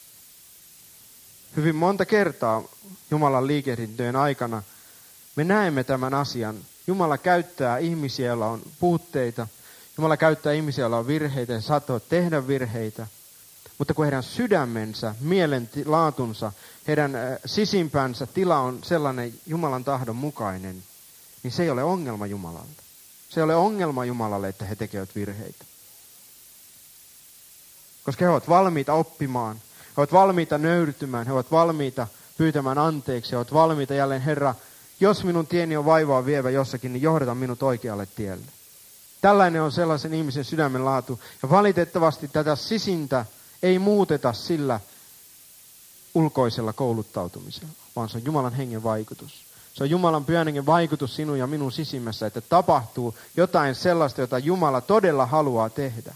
hyvin monta kertaa Jumalan liikehdintöjen aikana me näemme tämän asian. Jumala käyttää ihmisiä, joilla on puutteita. Jumala käyttää ihmisiä, joilla on virheitä ja saattavat tehdä virheitä. Mutta kun heidän sydämensä, mielenlaatunsa, heidän sisimpänsä tila on sellainen Jumalan tahdon mukainen, niin se ei ole ongelma Jumalalta. Se ei ole ongelma Jumalalle, että he tekevät virheitä. Koska he ovat valmiita oppimaan, he ovat valmiita nöyrtymään, he ovat valmiita pyytämään anteeksi, he ovat valmiita jälleen, Herra, jos minun tieni on vaivaa vievä jossakin, niin johdata minut oikealle tielle. Tällainen on sellaisen ihmisen sydämen laatu. Ja valitettavasti tätä sisintä ei muuteta sillä ulkoisella kouluttautumisella, vaan se on Jumalan hengen vaikutus. Se on Jumalan pyhän hengen vaikutus sinun ja minun sisimmässä, että tapahtuu jotain sellaista, jota Jumala todella haluaa tehdä.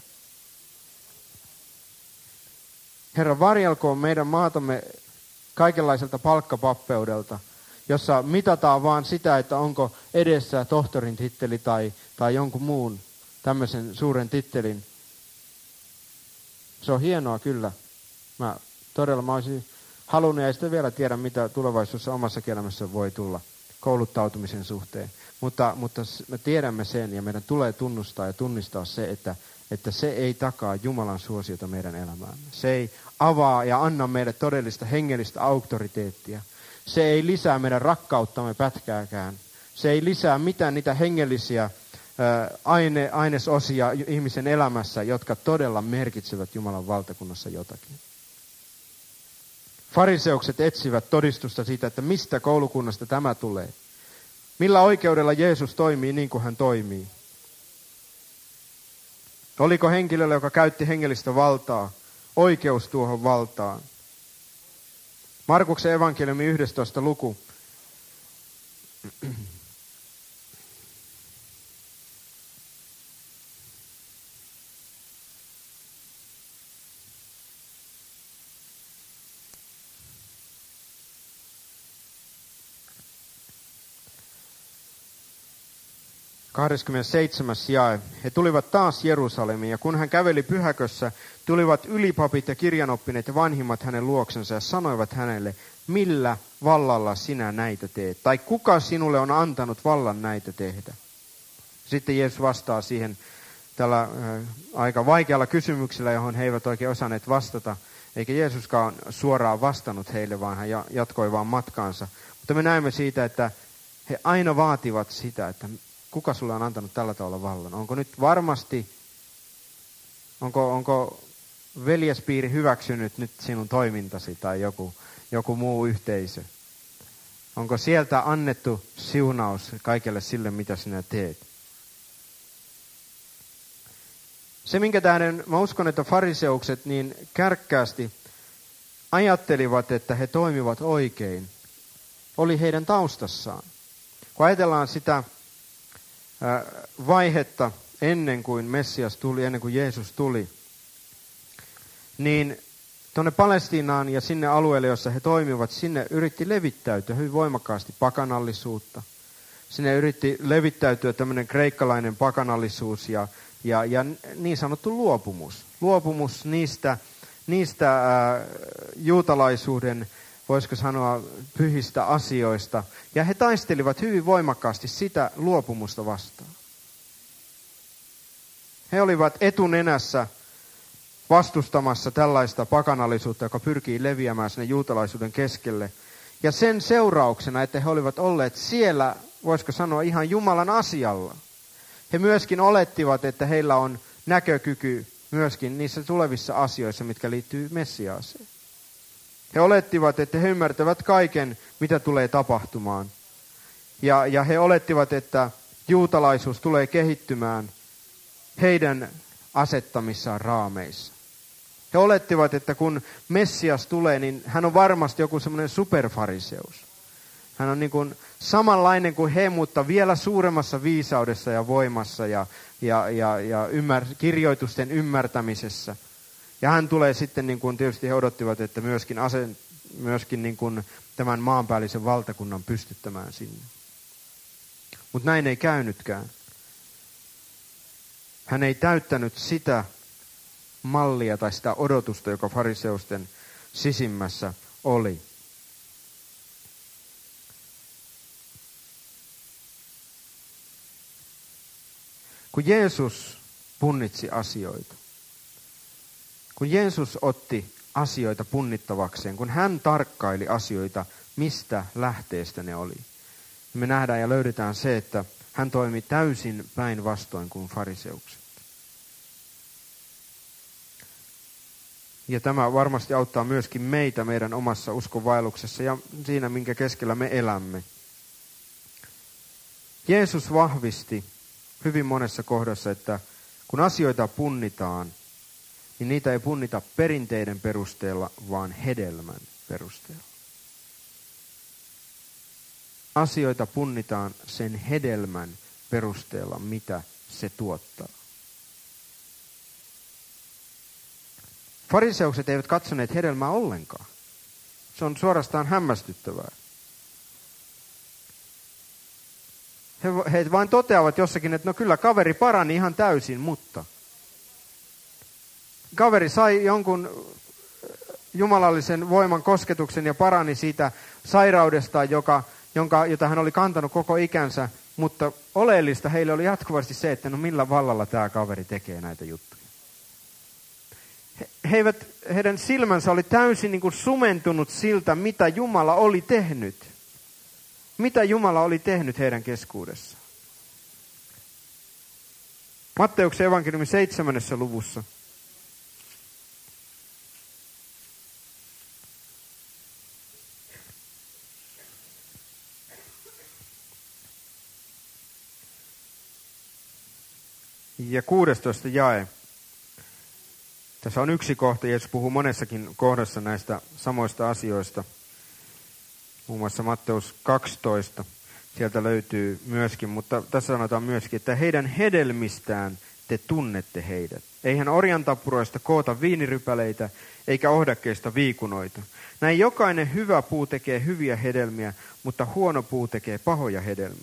Herra, varjelkoon meidän maatamme kaikenlaiselta palkkapappeudelta, jossa mitataan vaan sitä, että onko edessä tohtorin titteli tai, tai jonkun muun tämmöisen suuren tittelin. Se on hienoa kyllä. Mä todella mä olisin halunnut, ja sitten vielä tiedä, mitä tulevaisuudessa omassa elämässä voi tulla kouluttautumisen suhteen. Mutta, mutta me tiedämme sen, ja meidän tulee tunnustaa ja tunnistaa se, että, että se ei takaa Jumalan suosiota meidän elämäämme. Se ei avaa ja anna meille todellista hengellistä auktoriteettia. Se ei lisää meidän rakkauttamme pätkääkään. Se ei lisää mitään niitä hengellisiä aine, ainesosia ihmisen elämässä, jotka todella merkitsevät Jumalan valtakunnassa jotakin. Fariseukset etsivät todistusta siitä, että mistä koulukunnasta tämä tulee. Millä oikeudella Jeesus toimii niin kuin hän toimii. Oliko henkilöllä, joka käytti hengellistä valtaa, oikeus tuohon valtaan? Markuksen evankeliumi yhdestoista luku. kahdeskymmenesseitsemäs jae. He tulivat taas Jerusalemiin, ja kun hän käveli pyhäkössä, tulivat ylipapit ja kirjanoppineet ja vanhimmat hänen luoksensa ja sanoivat hänelle, millä vallalla sinä näitä teet? Tai kuka sinulle on antanut vallan näitä tehdä? Sitten Jeesus vastaa siihen tällä äh, aika vaikealla kysymyksellä, johon he eivät oikein osanneet vastata. Eikä Jeesuskaan suoraan vastannut heille, vaan hän jatkoi vaan matkaansa. Mutta me näemme siitä, että he aina vaativat sitä, että kuka sulle on antanut tällä tavalla vallan? Onko nyt varmasti, onko, onko veljespiiri hyväksynyt nyt sinun toimintasi tai joku, joku muu yhteisö? Onko sieltä annettu siunaus kaikelle sille, mitä sinä teet? Se, minkä tähden mä uskon, että fariseukset niin kärkkäästi ajattelivat, että he toimivat oikein, oli heidän taustassaan. Kun ajatellaan sitä vaihetta ennen kuin Messias tuli, ennen kuin Jeesus tuli, niin tuonne Palestiinaan ja sinne alueelle, jossa he toimivat, sinne yritti levittäytyä hyvin voimakkaasti pakanallisuutta. Sinne yritti levittäytyä tämmöinen kreikkalainen pakanallisuus ja, ja, ja niin sanottu luopumus. Luopumus niistä, niistä ää, juutalaisuuden, voisiko sanoa, pyhistä asioista. Ja he taistelivat hyvin voimakkaasti sitä luopumusta vastaan. He olivat etunenässä vastustamassa tällaista pakanallisuutta, joka pyrkii leviämään sinne juutalaisuuden keskelle. Ja sen seurauksena, että he olivat olleet siellä, voisiko sanoa, ihan Jumalan asialla. He myöskin olettivat, että heillä on näkökyky myöskin niissä tulevissa asioissa, mitkä liittyy Messiaaseen. He olettivat, että he ymmärtävät kaiken, mitä tulee tapahtumaan. Ja, ja he olettivat, että juutalaisuus tulee kehittymään heidän asettamissaan raameissa. He olettivat, että kun Messias tulee, niin hän on varmasti joku semmoinen superfariseus. Hän on niin kuin samanlainen kuin he, mutta vielä suuremmassa viisaudessa ja voimassa ja, ja, ja, ja ymmär, kirjoitusten ymmärtämisessä. Ja hän tulee sitten, niin kuin tietysti he odottivat, että myöskin, ase, myöskin niin kuin tämän maanpäällisen valtakunnan pystyttämään sinne. Mutta näin ei käynytkään. Hän ei täyttänyt sitä mallia tai sitä odotusta, joka fariseusten sisimmässä oli. Kun Jeesus punnitsi asioita, kun Jeesus otti asioita punnittavakseen, kun hän tarkkaili asioita, mistä lähteestä ne oli, me nähdään ja löydetään se, että hän toimi täysin päinvastoin kuin fariseukset. Ja tämä varmasti auttaa myöskin meitä meidän omassa uskonvaelluksessa ja siinä, minkä keskellä me elämme. Jeesus vahvisti hyvin monessa kohdassa, että kun asioita punnitaan, niin niitä ei punnita perinteiden perusteella, vaan hedelmän perusteella. Asioita punnitaan sen hedelmän perusteella, mitä se tuottaa. Fariseukset eivät katsoneet hedelmää ollenkaan. Se on suorastaan hämmästyttävää. He, he vain toteavat jossakin, että no kyllä kaveri parani ihan täysin, mutta kaveri sai jonkun jumalallisen voiman kosketuksen ja parani siitä sairaudesta, joka, jonka, jota hän oli kantanut koko ikänsä, mutta oleellista heille oli jatkuvasti se, että no millä vallalla tämä kaveri tekee näitä juttuja. He, he eivät, heidän silmänsä oli täysin niin kuin sumentunut siltä, mitä Jumala oli tehnyt. Mitä Jumala oli tehnyt heidän keskuudessaan. Matteuksen evankeliumin seitsemännessä luvussa. Ja kuudestoista jae. Tässä on yksi kohta, Jeesus puhuu monessakin kohdassa näistä samoista asioista. Muun muassa Matteus kaksitoista, sieltä löytyy myöskin, mutta tässä sanotaan myöskin, että heidän hedelmistään te tunnette heidät. Eihän orjantapuroista koota viinirypäleitä, eikä ohdakkeista viikunoita. Näin jokainen hyvä puu tekee hyviä hedelmiä, mutta huono puu tekee pahoja hedelmiä.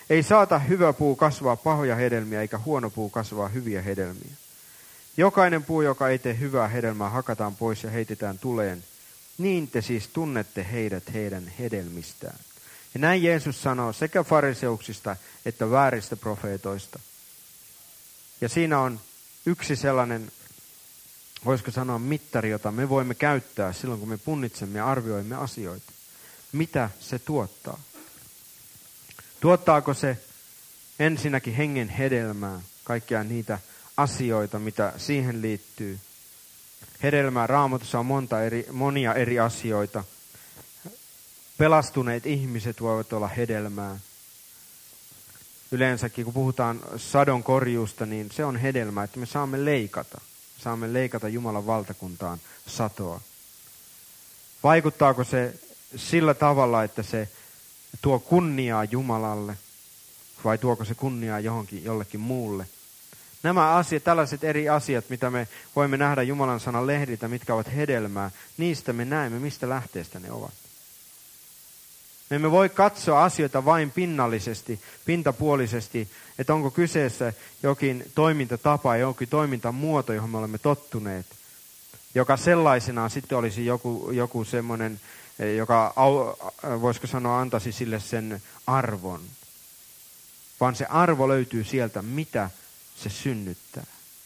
Ei saata hyvä puu kasvaa pahoja hedelmiä, eikä huono puu kasvaa hyviä hedelmiä. Jokainen puu, joka ei tee hyvää hedelmää, hakataan pois ja heitetään tuleen. Niin te siis tunnette heidät heidän hedelmistään. Ja näin Jeesus sanoo sekä fariseuksista että vääristä profeetoista. Ja siinä on yksi sellainen, voisiko sanoa mittari, jota me voimme käyttää silloin, kun me punnitsemme ja arvioimme asioita. Mitä se tuottaa? Tuottaako se ensinnäkin hengen hedelmää, kaikkia niitä asioita, mitä siihen liittyy? Hedelmää Raamatussa on monta eri, monia eri asioita. Pelastuneet ihmiset voivat olla hedelmää. Yleensäkin kun puhutaan sadon korjuusta, niin se on hedelmää, että me saamme leikata. Saamme leikata Jumalan valtakuntaan satoa. Vaikuttaako se sillä tavalla, että se tuo kunniaa Jumalalle, vai tuoko se kunniaa johonkin jollekin muulle? Nämä asiat, tällaiset eri asiat, mitä me voimme nähdä Jumalan sanan lehdiltä, mitkä ovat hedelmää, niistä me näemme, mistä lähteestä ne ovat. Me emme voi katsoa asioita vain pinnallisesti, pintapuolisesti, että onko kyseessä jokin toimintatapa, jokin toimintamuoto, johon me olemme tottuneet, joka sellaisenaan sitten olisi joku, joku semmoinen, joka voisiko sanoa antaisi sille sen arvon. Vaan se arvo löytyy sieltä, mitä se synnyttää.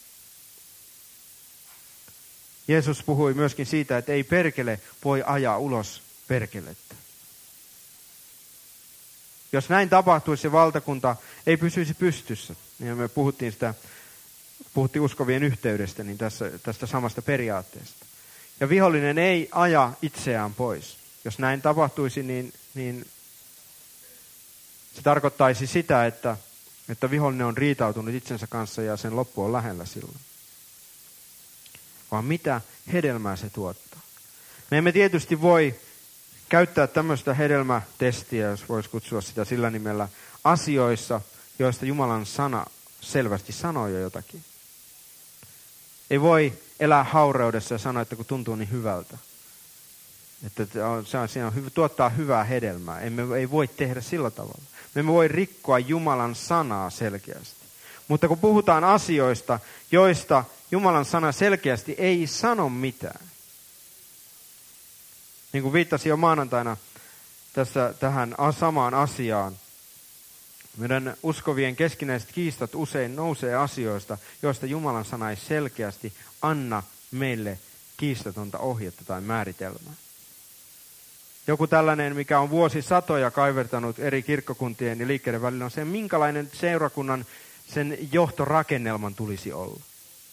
Jeesus puhui myöskin siitä, että ei perkele voi ajaa ulos perkelettä. Jos näin tapahtuisi, se valtakunta ei pysyisi pystyssä. Niin me puhuttiin sitä, puhuttiin uskovien yhteydestä, niin tässä, tästä samasta periaatteesta. Ja vihollinen ei aja itseään pois. Jos näin tapahtuisi, niin, niin se tarkoittaisi sitä, että, että vihollinen on riitautunut itsensä kanssa ja sen loppu on lähellä silloin. Vaan mitä hedelmää se tuottaa? Me emme tietysti voi käyttää tämmöistä hedelmätestiä, jos voisi kutsua sitä sillä nimellä, asioissa, joista Jumalan sana selvästi sanoo jo jotakin. Ei voi elää haureudessa ja sanoa, että kun tuntuu niin hyvältä. Että se on, se on, tuottaa hyvää hedelmää. Emme ei voi tehdä sillä tavalla. Me emme voi rikkoa Jumalan sanaa selkeästi. Mutta kun puhutaan asioista, joista Jumalan sana selkeästi ei sano mitään. Niin kuin viittasin jo maanantaina tässä, tähän samaan asiaan. Meidän uskovien keskinäiset kiistat usein nousee asioista, joista Jumalan sana ei selkeästi anna meille kiistatonta ohjetta tai määritelmää. Joku tällainen, mikä on vuosisatoja kaivertanut eri kirkkokuntien ja liikkeiden välillä, on se, minkälainen seurakunnan sen johtorakennelman tulisi olla.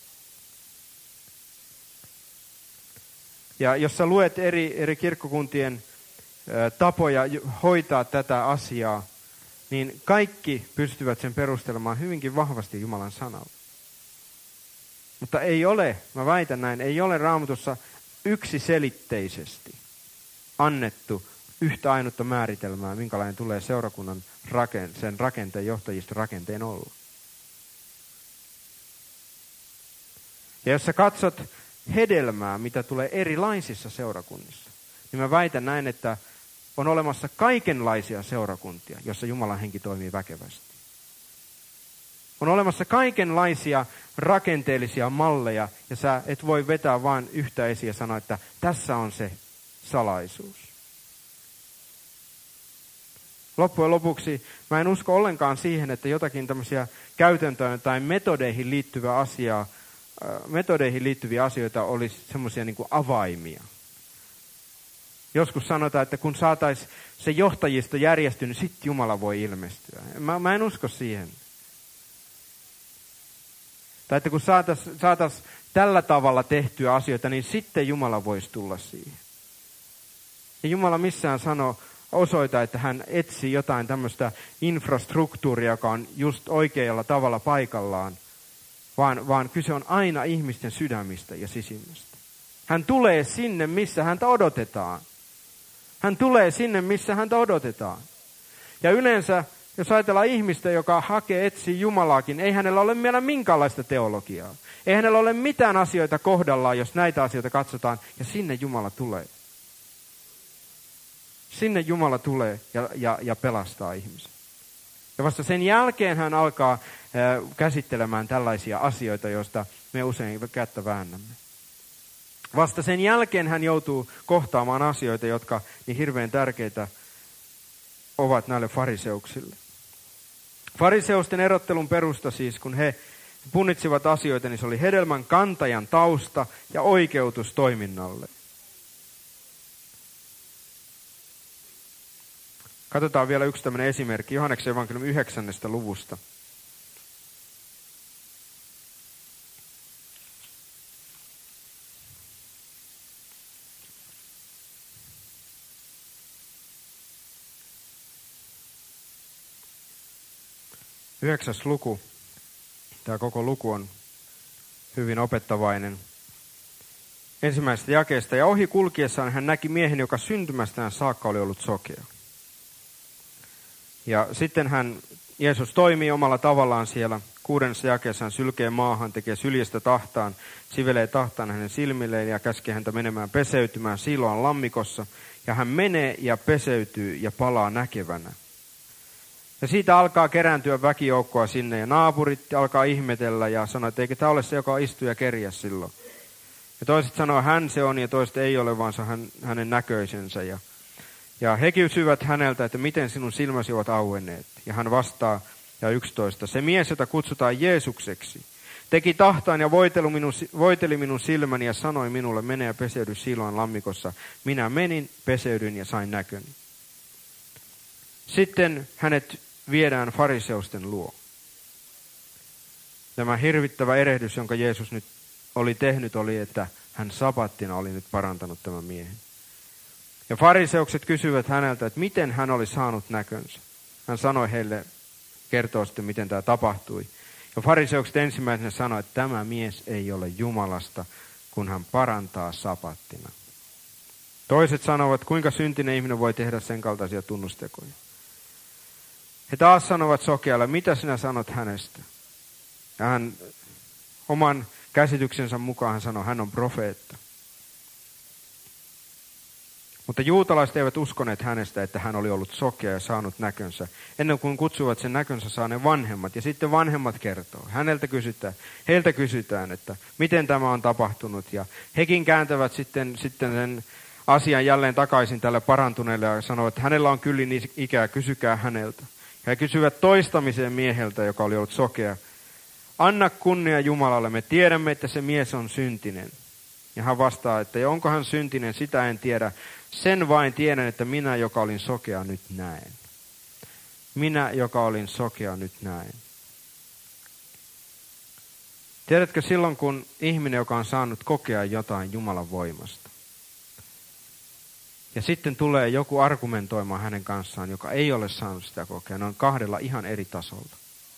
Ja jos sä luet eri, eri kirkkokuntien ä, tapoja hoitaa tätä asiaa, niin kaikki pystyvät sen perustelemaan hyvinkin vahvasti Jumalan sanalla. Mutta ei ole, mä väitän näin, ei ole Raamatussa yksiselitteisesti annettu yhtä ainutta määritelmää, minkälainen tulee seurakunnan raken, sen rakenteen, johtajiston rakenteen olla. Ja jos sä katsot hedelmää, mitä tulee erilaisissa seurakunnissa, niin mä väitän näin, että on olemassa kaikenlaisia seurakuntia, joissa Jumalan henki toimii väkevästi. On olemassa kaikenlaisia rakenteellisia malleja, ja sä et voi vetää vain yhtä esiin ja sanoa, että tässä on se salaisuus. Loppujen lopuksi mä en usko ollenkaan siihen, että jotakin tämmöisiä käytäntöön tai metodeihin liittyvää asiaa, metodeihin liittyviä asioita olisi semmoisia niin kuin avaimia. Joskus sanotaan, että kun saataisiin se johtajisto järjestynyt, niin sitten Jumala voi ilmestyä. Mä, mä en usko siihen. Tai että kun saataisiin saatais tällä tavalla tehtyä asioita, niin sitten Jumala voisi tulla siihen. Ja Jumala missään sano, osoita, että hän etsii jotain tämmöistä infrastruktuuria, joka on just oikealla tavalla paikallaan, vaan, vaan kyse on aina ihmisten sydämistä ja sisimmästä. Hän tulee sinne, missä häntä odotetaan. Hän tulee sinne, missä häntä odotetaan. Ja yleensä, jos ajatellaan ihmistä, joka hakee, etsii Jumalaakin, ei hänellä ole vielä minkäänlaista teologiaa. Ei hänellä ole mitään asioita kohdallaan, jos näitä asioita katsotaan, ja sinne Jumala tulee. Sinne Jumala tulee ja, ja, ja pelastaa ihmisen. Ja vasta sen jälkeen hän alkaa käsittelemään tällaisia asioita, joista me usein kättä väännämme. Vasta sen jälkeen hän joutuu kohtaamaan asioita, jotka niin hirveän tärkeitä ovat näille fariseuksille. Fariseusten erottelun perusta siis, kun he punnitsivat asioita, niin se oli hedelmän kantajan tausta ja oikeutus toiminnalle. Katsotaan vielä yksi tämmöinen esimerkki Johanneksen evankeliumin yhdeksännestä luvusta. Yhdeksäs luku. Tämä koko luku on hyvin opettavainen. Ensimmäisestä jakeesta. Ja ohi kulkiessaan hän näki miehen, joka syntymästään saakka oli ollut sokea. Ja sitten hän, Jeesus toimii omalla tavallaan siellä. Kuudennessa jakeessa hän sylkee maahan, tekee syljestä tahtaan, sivelee tahtaan hänen silmilleen ja käskee häntä menemään peseytymään Siloan lammikossa. Ja hän menee ja peseytyy ja palaa näkevänä. Ja siitä alkaa kerääntyä väkijoukkoa sinne ja naapurit alkaa ihmetellä ja sanoo, että eikö tämä ole se, joka istuu ja kerjäs silloin. Ja toiset sanoo, hän se on ja toiset ei ole, vaan se on hän, hänen näköisensä. Ja, ja he kysyvät häneltä, että miten sinun silmäsi ovat auenneet. Ja hän vastaa, ja yksitoista, se mies, jota kutsutaan Jeesukseksi, teki tahtaan ja voiteli minun, voiteli minun silmäni ja sanoi minulle, mene ja peseydy Siloan lammikossa. Minä menin, peseydyin ja sain näköni. Sitten hänet viedään fariseusten luo. Tämä hirvittävä erehdys, jonka Jeesus nyt oli tehnyt, oli, että hän sabattina oli nyt parantanut tämän miehen. Ja fariseukset kysyvät häneltä, että miten hän oli saanut näkönsä. Hän sanoi heille, kertoo sitten, miten tämä tapahtui. Ja fariseukset ensimmäisenä sanoi, että tämä mies ei ole Jumalasta, kun hän parantaa sabattina. Toiset sanovat, kuinka syntinen ihminen voi tehdä sen kaltaisia tunnustekoja. He taas sanovat sokealle, mitä sinä sanot hänestä? Ja hän oman käsityksensä mukaan hän sanoi, hän on profeetta. Mutta juutalaiset eivät uskoneet hänestä, että hän oli ollut sokea ja saanut näkönsä, ennen kuin kutsuvat sen näkönsä saaneen vanhemmat. Ja sitten vanhemmat kertoo. Häneltä kysytään, heiltä kysytään, että miten tämä on tapahtunut. Ja hekin kääntävät sitten, sitten sen asian jälleen takaisin tälle parantuneelle ja sanovat, että hänellä on kyllin ikää, kysykää häneltä. He kysyvät toistamiseen mieheltä, joka oli ollut sokea. Anna kunnia Jumalalle, me tiedämme, että se mies on syntinen. Ja hän vastaa, että onko hän syntinen, sitä en tiedä. Sen vain tiedän, että minä, joka olin sokea, nyt näen. Minä, joka olin sokea, nyt näen. Tiedätkö silloin, kun ihminen, joka on saanut kokea jotain Jumalan voimasta, ja sitten tulee joku argumentoimaan hänen kanssaan, joka ei ole saanut sitä kokea. Ne on kahdella ihan eri tasolla.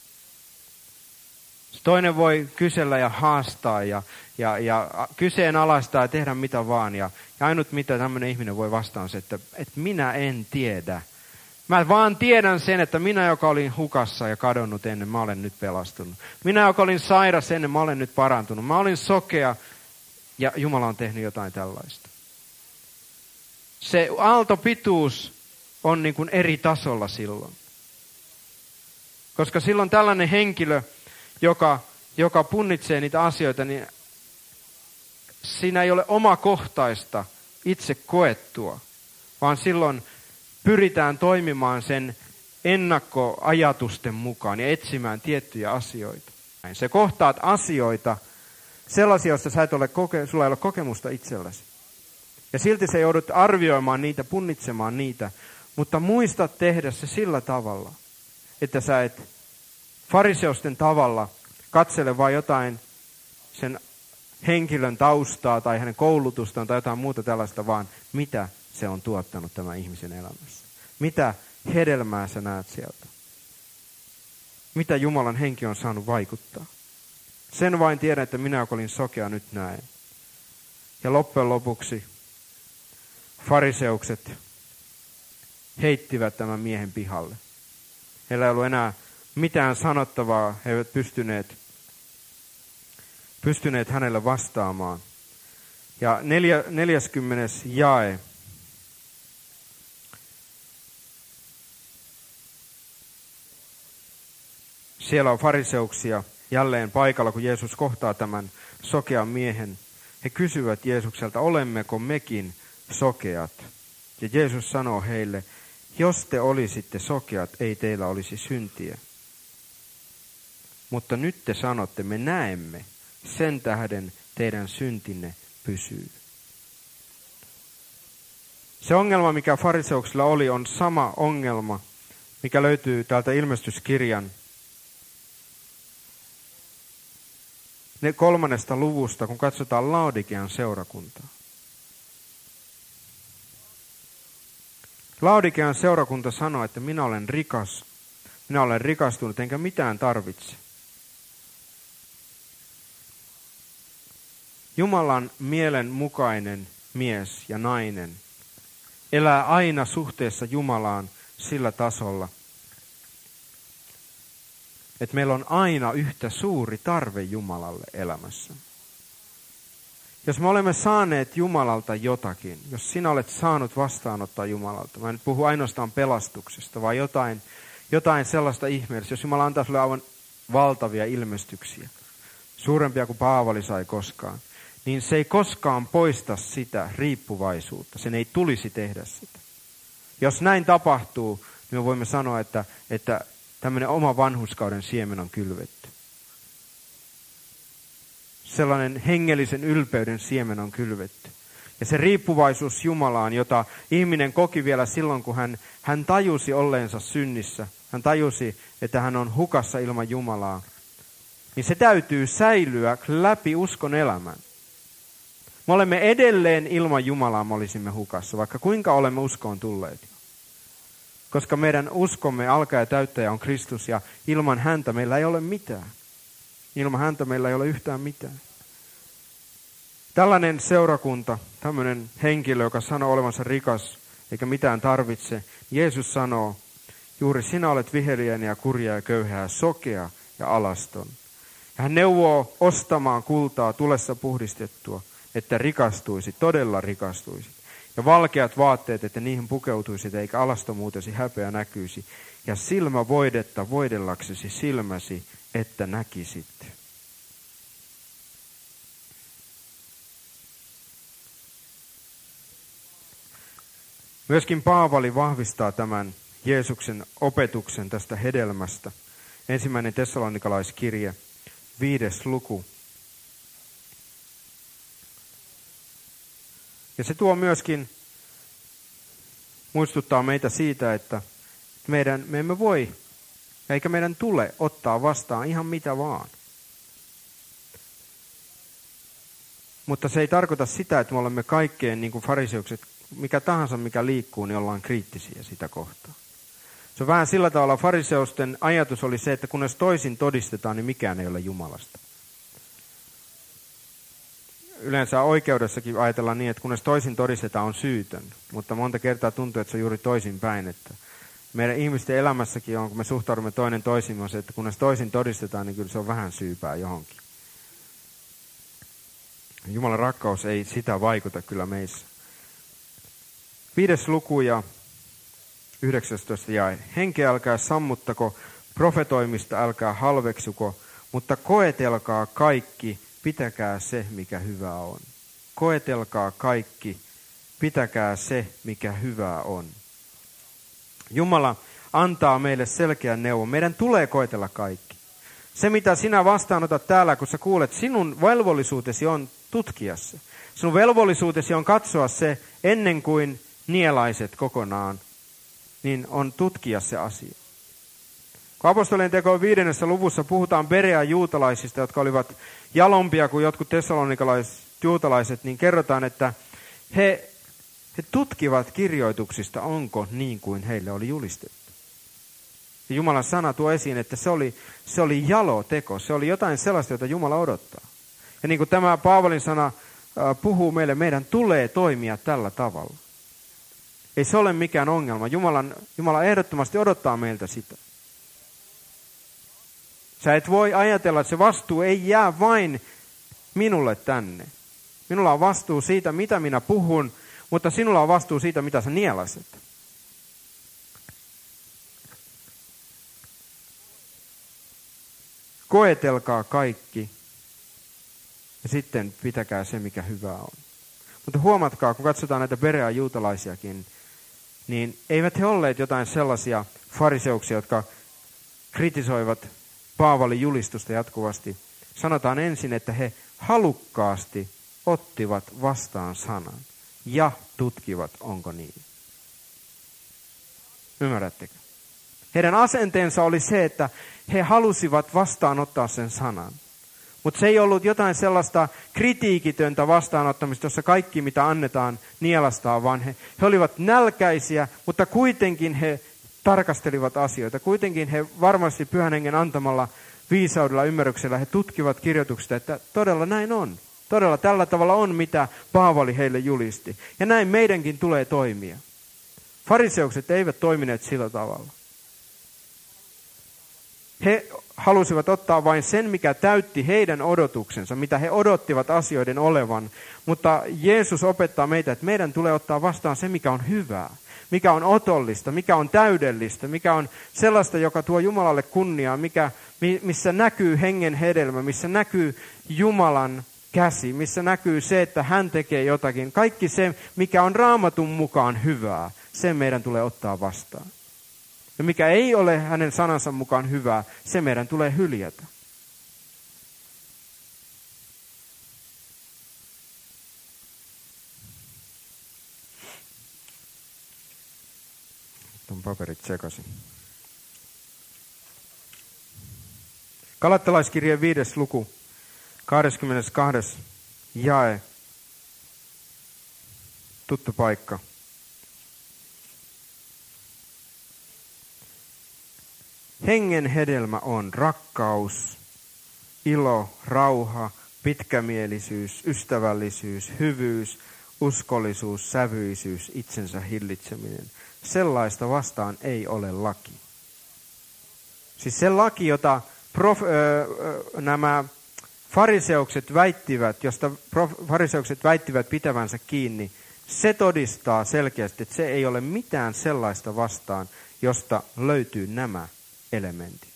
Toinen voi kysellä ja haastaa ja, ja, ja kyseenalaistaa ja tehdä mitä vaan. Ja, ja ainut mitä tämmöinen ihminen voi vastaa on se, että, että minä en tiedä. Mä vaan tiedän sen, että minä, joka olin hukassa ja kadonnut ennen, mä olen nyt pelastunut. Minä, joka olin sairas ennen, mä olen nyt parantunut. Mä olin sokea ja Jumala on tehnyt jotain tällaista. Se aaltopituus on niin kuin eri tasolla silloin. Koska silloin tällainen henkilö, joka, joka punnitsee niitä asioita, niin siinä ei ole omakohtaista itse koettua, vaan silloin pyritään toimimaan sen ennakkoajatusten mukaan ja etsimään tiettyjä asioita. Se kohtaat asioita, sellaisia, joista sä et ole koke, sulla ei ole kokemusta itselläsi. Ja silti sä joudut arvioimaan niitä, punnitsemaan niitä, mutta muista tehdä se sillä tavalla, että sä et fariseusten tavalla katsele vain jotain sen henkilön taustaa tai hänen koulutustaan tai jotain muuta tällaista, vaan mitä se on tuottanut tämän ihmisen elämässä. Mitä hedelmää sä näet sieltä? Mitä Jumalan henki on saanut vaikuttaa? Sen vain tiedän, että minä, joka olin sokea, nyt näen. Ja loppujen lopuksi fariseukset heittivät tämän miehen pihalle. Heillä ei ollut enää mitään sanottavaa, he eivät pystyneet, pystyneet hänelle vastaamaan. Ja neljä, neljäskymmenes jae. siellä on fariseuksia jälleen paikalla, kun Jeesus kohtaa tämän sokean miehen. He kysyvät Jeesukselta, olemmeko mekin sokeat? Ja Jeesus sanoo heille, jos te olisitte sokeat, ei teillä olisi syntiä. Mutta nyt te sanotte, me näemme, sen tähden teidän syntinne pysyy. Se ongelma, mikä fariseuksilla oli, on sama ongelma, mikä löytyy täältä ilmestyskirjan ne kolmannesta luvusta, kun katsotaan Laodikean seurakuntaa. Laodikean seurakunta sanoo, että minä olen rikas, minä olen rikastunut, enkä mitään tarvitse. Jumalan mielen mukainen mies ja nainen elää aina suhteessa Jumalaan sillä tasolla, että meillä on aina yhtä suuri tarve Jumalalle elämässä. Jos me olemme saaneet Jumalalta jotakin, jos sinä olet saanut vastaanottaa Jumalalta, mä en nyt puhu ainoastaan pelastuksesta, vaan jotain, jotain sellaista ihmeellistä, jos Jumala antaa sulle aivan valtavia ilmestyksiä, suurempia kuin Paavali sai koskaan, niin se ei koskaan poista sitä riippuvaisuutta. Sen ei tulisi tehdä sitä. Jos näin tapahtuu, niin me voimme sanoa, että, että tämmöinen oma vanhurskauden siemen on kylvetty. Sellainen hengellisen ylpeyden siemen on kylvetty. Ja se riippuvaisuus Jumalaan, jota ihminen koki vielä silloin, kun hän, hän tajusi olleensa synnissä, hän tajusi, että hän on hukassa ilman Jumalaa, niin se täytyy säilyä läpi uskon elämän. Me olemme edelleen ilman Jumalaa, me olisimme hukassa, vaikka kuinka olemme uskoon tulleet. Koska meidän uskomme alkaa ja täyttäjä on Kristus ja ilman häntä meillä ei ole mitään. Ilman häntä meillä ei ole yhtään mitään. Tällainen seurakunta, tämmöinen henkilö, joka sanoo olevansa rikas eikä mitään tarvitse, Jeesus sanoo, juuri sinä olet viheliäinen ja kurja ja köyhää, sokea ja alaston. Ja hän neuvoo ostamaan kultaa tulessa puhdistettua, että rikastuisi, todella rikastuisi. Ja valkeat vaatteet, että niihin pukeutuisit, eikä alastomuutesi häpeä näkyisi. Ja silmä voidetta voidellaksesi silmäsi, että näkisit. Myöskin Paavali vahvistaa tämän Jeesuksen opetuksen tästä hedelmästä. Ensimmäinen tessalonikalaiskirje, viides luku. Ja se tuo myöskin, muistuttaa meitä siitä, että meidän, me emme voi, eikä meidän tule ottaa vastaan ihan mitä vaan. Mutta se ei tarkoita sitä, että me olemme kaikkeen, niin kuin fariseukset, mikä tahansa mikä liikkuu, niin ollaan kriittisiä sitä kohtaa. Se on vähän sillä tavalla, fariseusten ajatus oli se, että kunnes toisin todistetaan, niin mikään ei ole Jumalasta. Yleensä oikeudessakin ajatellaan niin, että kunnes toisin todistetaan on syytön, mutta monta kertaa tuntuu, että se on juuri toisinpäin. Että meidän ihmisten elämässäkin on, kun me suhtaudumme toinen toisimme, se, että kunnes toisin todistetaan, niin kyllä se on vähän syypää johonkin. Jumalan rakkaus ei sitä vaikuta kyllä meissä. Viides luku ja yhdeksästoista jae. Henkeä älkää sammuttako, profetoimista älkää halveksuko, mutta koetelkaa kaikki, pitäkää se, mikä hyvää on. Koetelkaa kaikki, pitäkää se, mikä hyvää on. Jumala antaa meille selkeän neuvon. Meidän tulee koetella kaikki. Se, mitä sinä vastaanotat täällä, kun sä kuulet, sinun velvollisuutesi on tutkia se. Sinun velvollisuutesi on katsoa se ennen kuin nielaiset kokonaan, niin on tutkia se asia. Kun apostolien tekojen viidennessä luvussa puhutaan Berean juutalaisista, jotka olivat jalompia kuin jotkut tessalonikalaiset juutalaiset, niin kerrotaan, että he, he tutkivat kirjoituksista, onko niin kuin heille oli julistettu. Ja Jumalan sana tuo esiin, että se oli, se oli jalo teko, se oli jotain sellaista, jota Jumala odottaa. Ja niin kuin tämä Paavalin sana äh, puhuu meille, meidän tulee toimia tällä tavalla. Ei se ole mikään ongelma. Jumalan, Jumala ehdottomasti odottaa meiltä sitä. Sä et voi ajatella, että se vastuu ei jää vain minulle tänne. Minulla on vastuu siitä, mitä minä puhun, mutta sinulla on vastuu siitä, mitä sä nielaset. koetelkaa kaikki ja sitten pitäkää se, mikä hyvää on. Mutta huomatkaa, kun katsotaan näitä Berean juutalaisiakin, niin eivät he olleet jotain sellaisia fariseuksia, jotka kritisoivat Paavalin julistusta jatkuvasti. Sanotaan ensin, että he halukkaasti ottivat vastaan sanan ja tutkivat, onko niin. Ymmärrättekö? Heidän asenteensa oli se, että he halusivat vastaanottaa sen sanan. Mutta se ei ollut jotain sellaista kritiikitöntä vastaanottamista, jossa kaikki mitä annetaan nielastaa, vaan he, he olivat nälkäisiä, mutta kuitenkin he tarkastelivat asioita. Kuitenkin he varmasti Pyhän Hengen antamalla viisaudella, ymmärryksellä, he tutkivat kirjoituksesta, että todella näin on. Todella tällä tavalla on, mitä Paavali heille julisti. Ja näin meidänkin tulee toimia. Fariseukset eivät toimineet sillä tavalla. He halusivat ottaa vain sen, mikä täytti heidän odotuksensa, mitä he odottivat asioiden olevan. Mutta Jeesus opettaa meitä, että meidän tulee ottaa vastaan se, mikä on hyvää, mikä on otollista, mikä on täydellistä, mikä on sellaista, joka tuo Jumalalle kunniaa, mikä, missä näkyy hengen hedelmä, missä näkyy Jumalan käsi, missä näkyy se, että hän tekee jotakin. Kaikki se, mikä on Raamatun mukaan hyvää, sen meidän tulee ottaa vastaan. Ja mikä ei ole hänen sanansa mukaan hyvää, se meidän tulee hyljätä. On paperit sekaisin. Galattalaiskirjeen viides luku, kahdeskymmenestoinen jae. Tuttu paikka. Hengen hedelmä on rakkaus, ilo, rauha, pitkämielisyys, ystävällisyys, hyvyys, uskollisuus, sävyisyys, itsensä hillitseminen. Sellaista vastaan ei ole laki. Siis se laki, jota prof, ö, ö, nämä fariseukset väittivät, josta prof, fariseukset väittivät pitävänsä kiinni, se todistaa selkeästi, että se ei ole mitään sellaista vastaan, josta löytyy nämä elementit.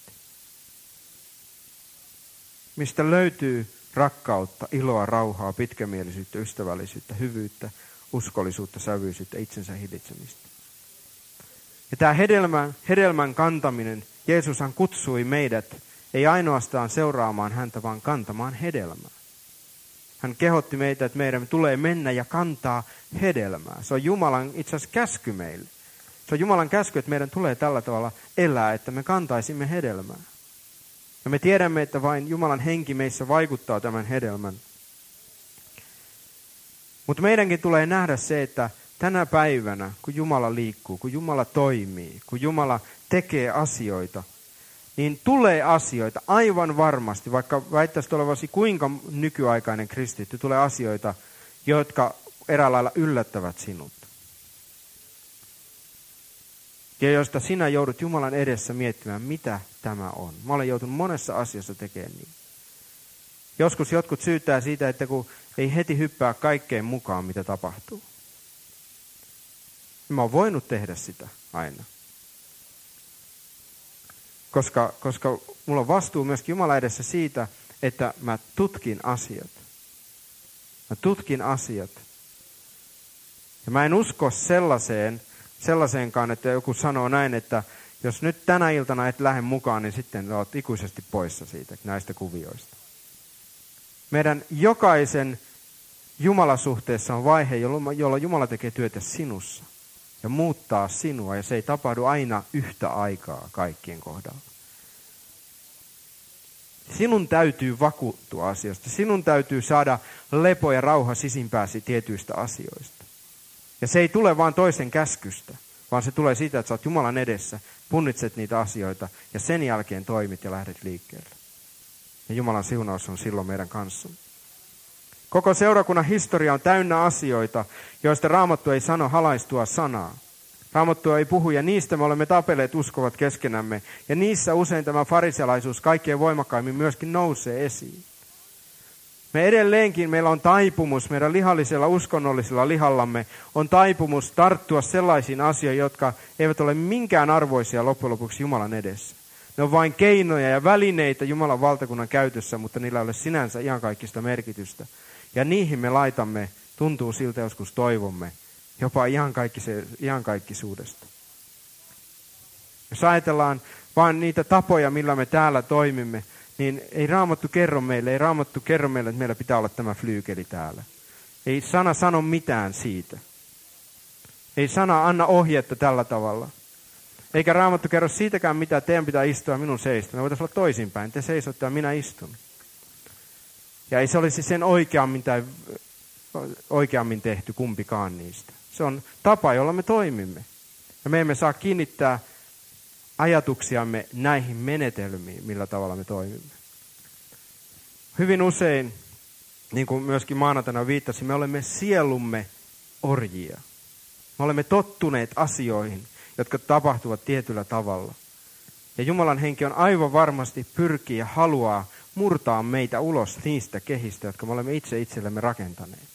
Mistä löytyy rakkautta, iloa, rauhaa, pitkämielisyyttä, ystävällisyyttä, hyvyyttä, uskollisuutta, sävyisyyttä, itsensä hillitsemistä. Ja tämä hedelmän, hedelmän kantaminen, Jeesushan kutsui meidät ei ainoastaan seuraamaan häntä, vaan kantamaan hedelmää. Hän kehotti meitä, että meidän tulee mennä ja kantaa hedelmää. Se on Jumalan itse asiassa käsky meille. Se on Jumalan käsky, että meidän tulee tällä tavalla elää, että me kantaisimme hedelmää. Ja me tiedämme, että vain Jumalan henki meissä vaikuttaa tämän hedelmän. Mutta meidänkin tulee nähdä se, että tänä päivänä, kun Jumala liikkuu, kun Jumala toimii, kun Jumala tekee asioita, niin tulee asioita aivan varmasti, vaikka väittäisi olevasi kuinka nykyaikainen kristitty, tulee asioita, jotka eräällä lailla yllättävät sinut. Ja josta sinä joudut Jumalan edessä miettimään, mitä tämä on. Mä olen joutunut monessa asiassa tekemään niin. Joskus jotkut syyttää siitä, että kun ei heti hyppää kaikkeen mukaan, mitä tapahtuu. Mä oon voinut tehdä sitä aina. Koska, koska mulla on vastuu myöskin Jumalan edessä siitä, että mä tutkin asiat. Mä tutkin asiat. Ja mä en usko sellaiseen, sellaiseenkaan, että joku sanoo näin, että jos nyt tänä iltana et lähde mukaan, niin sitten olet ikuisesti poissa siitä, näistä kuvioista. Meidän jokaisen Jumalasuhteessa on vaihe, jolla Jumala tekee työtä sinussa ja muuttaa sinua, ja se ei tapahdu aina yhtä aikaa kaikkien kohdalla. Sinun täytyy vakuuttua asiasta. Sinun täytyy saada lepo ja rauha sisimpääsi tietyistä asioista. Ja se ei tule vaan toisen käskystä, vaan se tulee siitä, että sä oot Jumalan edessä, punnitset niitä asioita ja sen jälkeen toimit ja lähdet liikkeelle. Ja Jumalan siunaus on silloin meidän kanssamme. Koko seurakunnan historia on täynnä asioita, joista Raamattu ei sano halaistua sanaa. Raamattu ei puhu, ja niistä me olemme tapelleet uskovat keskenämme. Ja niissä usein tämä farisealaisuus kaikkein voimakkaimmin myöskin nousee esiin. Me edelleenkin, meillä on taipumus, meidän lihallisella uskonnollisella lihallamme on taipumus tarttua sellaisiin asioihin, jotka eivät ole minkään arvoisia loppujen lopuksi Jumalan edessä. Ne on vain keinoja ja välineitä Jumalan valtakunnan käytössä, mutta niillä ei ole sinänsä iankaikkista merkitystä. Ja niihin me laitamme, tuntuu siltä joskus toivomme, jopa iankaikkisuudesta. Jos ajatellaan vaan niitä tapoja, millä me täällä toimimme, niin ei Raamattu kerro meille, ei Raamattu kerro meille, että meillä pitää olla tämä flyykeli täällä. Ei sana sano mitään siitä. Ei sana anna ohjetta tällä tavalla. Eikä Raamattu kerro siitäkään, mitä teidän pitää istua minun seistä. Me voitaisiin olla toisinpäin. Te seisotte ja minä istun. Ja ei se olisi sen oikeammin, tai oikeammin tehty kumpikaan niistä. Se on tapa, jolla me toimimme. Ja me emme saa kiinnittää ajatuksiamme näihin menetelmiin, millä tavalla me toimimme. Hyvin usein, niin kuin myöskin maanantaina viittasin, me olemme sielumme orjia. Me olemme tottuneet asioihin, jotka tapahtuvat tietyllä tavalla. Ja Jumalan henki on aivan varmasti pyrkii ja haluaa murtaa meitä ulos niistä kehistä, jotka me olemme itse itsellemme rakentaneet.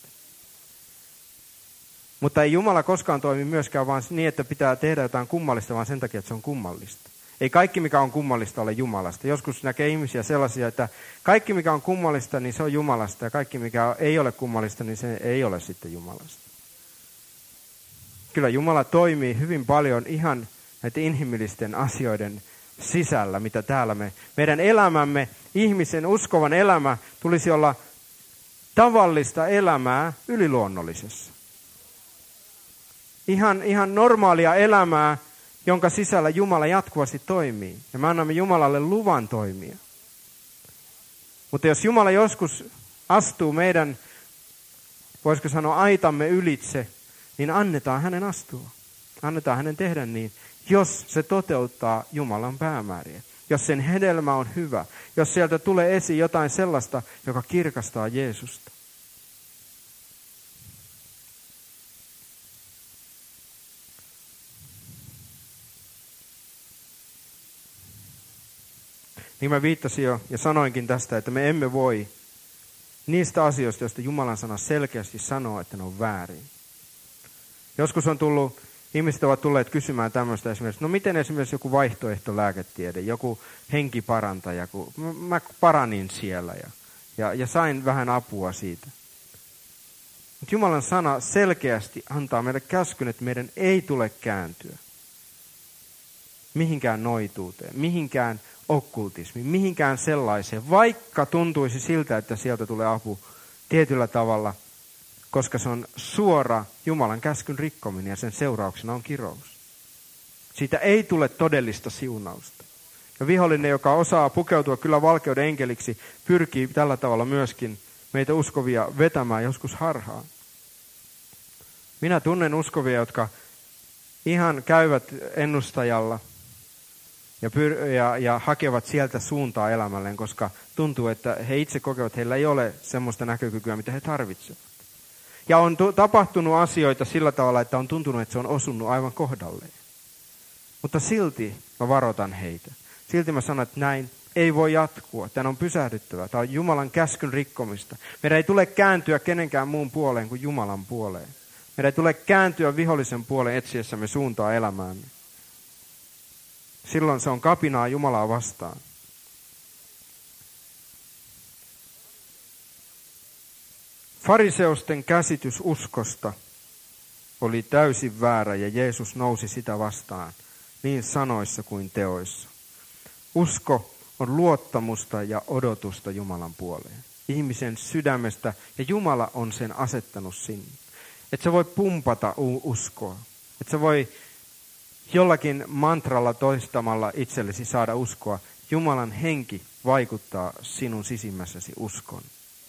Mutta ei Jumala koskaan toimi myöskään vaan niin, että pitää tehdä jotain kummallista, vaan sen takia, että se on kummallista. Ei kaikki, mikä on kummallista, ole Jumalasta. Joskus näkee ihmisiä sellaisia, että kaikki, mikä on kummallista, niin se on Jumalasta. Ja kaikki, mikä ei ole kummallista, niin se ei ole sitten Jumalasta. Kyllä Jumala toimii hyvin paljon ihan näiden inhimillisten asioiden sisällä, mitä täällä me, meidän elämämme, ihmisen uskovan elämä, tulisi olla tavallista elämää yliluonnollisessa. Ihan, ihan normaalia elämää, jonka sisällä Jumala jatkuvasti toimii. Ja me annamme Jumalalle luvan toimia. Mutta jos Jumala joskus astuu meidän, voisiko sanoa aitamme ylitse, niin annetaan hänen astua. Annetaan hänen tehdä niin, jos se toteuttaa Jumalan päämääriä. Jos sen hedelmä on hyvä. Jos sieltä tulee esiin jotain sellaista, joka kirkastaa Jeesusta. Niin mä viittasin jo ja sanoinkin tästä, että me emme voi niistä asioista, joista Jumalan sana selkeästi sanoo, että ne on väärin. Joskus on tullut, ihmiset ovat tulleet kysymään tämmöistä esimerkiksi, no miten esimerkiksi joku vaihtoehtolääketiede, joku henkiparantaja, kun mä paranin siellä ja, ja, ja sain vähän apua siitä. Mutta Jumalan sana selkeästi antaa meille käskyn, että meidän ei tule kääntyä mihinkään noituuteen, mihinkään okkultismiin, mihinkään sellaiseen, vaikka tuntuisi siltä, että sieltä tulee apu tietyllä tavalla, koska se on suora Jumalan käskyn rikkominen ja sen seurauksena on kirous. Siitä ei tule todellista siunausta. Ja vihollinen, joka osaa pukeutua kyllä valkeuden enkeliksi, pyrkii tällä tavalla myöskin meitä uskovia vetämään joskus harhaan. Minä tunnen uskovia, jotka ihan käyvät ennustajalla ja, pyr- ja, ja hakevat sieltä suuntaa elämälleen, koska tuntuu, että he itse kokevat, että heillä ei ole semmoista näkökykyä, mitä he tarvitsevat. Ja on tu- tapahtunut asioita sillä tavalla, että on tuntunut, että se on osunut aivan kohdalleen. Mutta silti mä varoitan heitä. Silti mä sanon, että näin ei voi jatkua. Tämä on pysähdyttävä. Tämä on Jumalan käskyn rikkomista. Meidän ei tule kääntyä kenenkään muun puoleen kuin Jumalan puoleen. Meidän ei tule kääntyä vihollisen puoleen etsiessämme suuntaa elämäämme. Silloin se on kapinaa Jumalaa vastaan. Fariseusten käsitys uskosta oli täysin väärä ja Jeesus nousi sitä vastaan niin sanoissa kuin teoissa. Usko on luottamusta ja odotusta Jumalan puoleen. Ihmisen sydämestä ja Jumala on sen asettanut sinne. Et sä voi pumpata uskoa. Et sä voi jollakin mantralla toistamalla itsellesi saada uskoa. Jumalan henki vaikuttaa sinun sisimmässäsi uskon.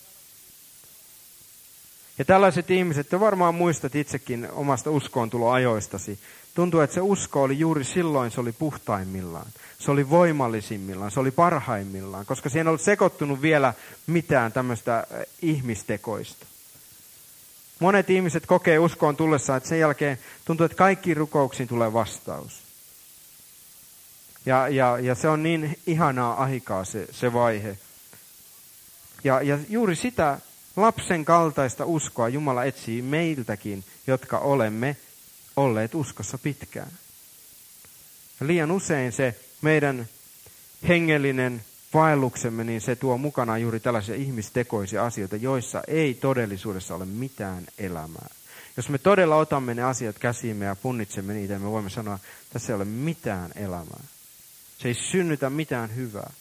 Ja tällaiset ihmiset, te varmaan muistat itsekin omasta uskoontuloajoistasi. Tuntuu, että se usko oli juuri silloin, se oli puhtaimmillaan. Se oli voimallisimmillaan, se oli parhaimmillaan, koska siihen ei ollut sekoittunut vielä mitään tämmöistä ihmistekoista. Monet ihmiset kokee uskoon tullessaan, että sen jälkeen tuntuu, että kaikkiin rukouksiin tulee vastaus. Ja, ja, ja se on niin ihanaa aikaa se, se vaihe. Ja, ja juuri sitä lapsen kaltaista uskoa Jumala etsii meiltäkin, jotka olemme olleet uskossa pitkään. Ja liian usein se meidän hengellinen vaelluksemme, niin se tuo mukanaan juuri tällaisia ihmistekoisia asioita, joissa ei todellisuudessa ole mitään elämää. Jos me todella otamme ne asiat käsiimme ja punnitsemme niitä, me voimme sanoa, että tässä ei ole mitään elämää. Se ei synnytä mitään hyvää.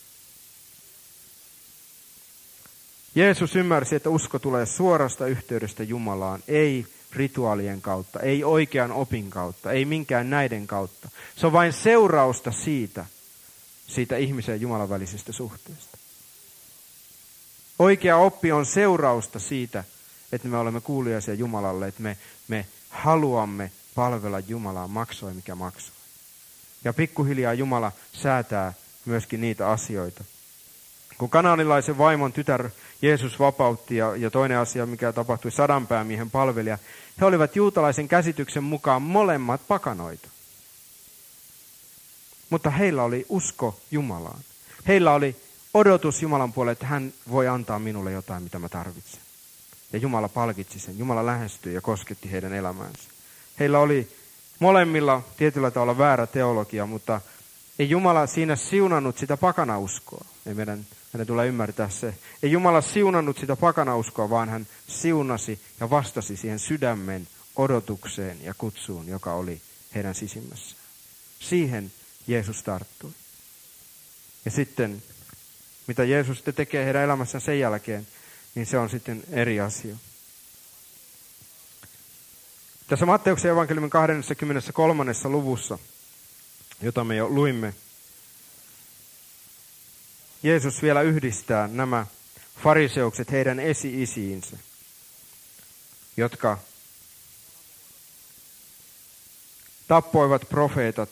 Jeesus ymmärsi, että usko tulee suorasta yhteydestä Jumalaan, ei rituaalien kautta, ei oikean opin kautta, ei minkään näiden kautta. Se on vain seurausta siitä, siitä ihmisen ja Jumalan välisestä suhteesta. Oikea oppi on seurausta siitä, että me olemme kuuliaisia Jumalalle, että me, me haluamme palvella Jumalaa, maksoi mikä maksoi. Ja pikkuhiljaa Jumala säätää myöskin niitä asioita. Kun kanaanilaisen vaimon tytär Jeesus vapautti ja, ja toinen asia, mikä tapahtui sadanpäämiehen palvelija, he olivat juutalaisen käsityksen mukaan molemmat pakanoita. Mutta heillä oli usko Jumalaan. Heillä oli odotus Jumalan puolelle, että hän voi antaa minulle jotain, mitä mä tarvitsen. Ja Jumala palkitsi sen. Jumala lähestyi ja kosketti heidän elämäänsä. Heillä oli molemmilla tietyllä tavalla väärä teologia, mutta ei Jumala siinä siunannut sitä pakanauskoa. Ei meidän, meidän tulee ymmärtää se. Ei Jumala siunannut sitä pakanauskoa, vaan hän siunasi ja vastasi siihen sydämen odotukseen ja kutsuun, joka oli heidän sisimmässään. Siihen Jeesus tarttui. Ja sitten, mitä Jeesus sitten tekee heidän elämässään sen jälkeen, niin se on sitten eri asia. Tässä Matteuksen evankeliumin kaksikymmentäkolme luvussa, jota me jo luimme, Jeesus vielä yhdistää nämä fariseukset heidän esi-isiinsä, jotka tappoivat profeetat.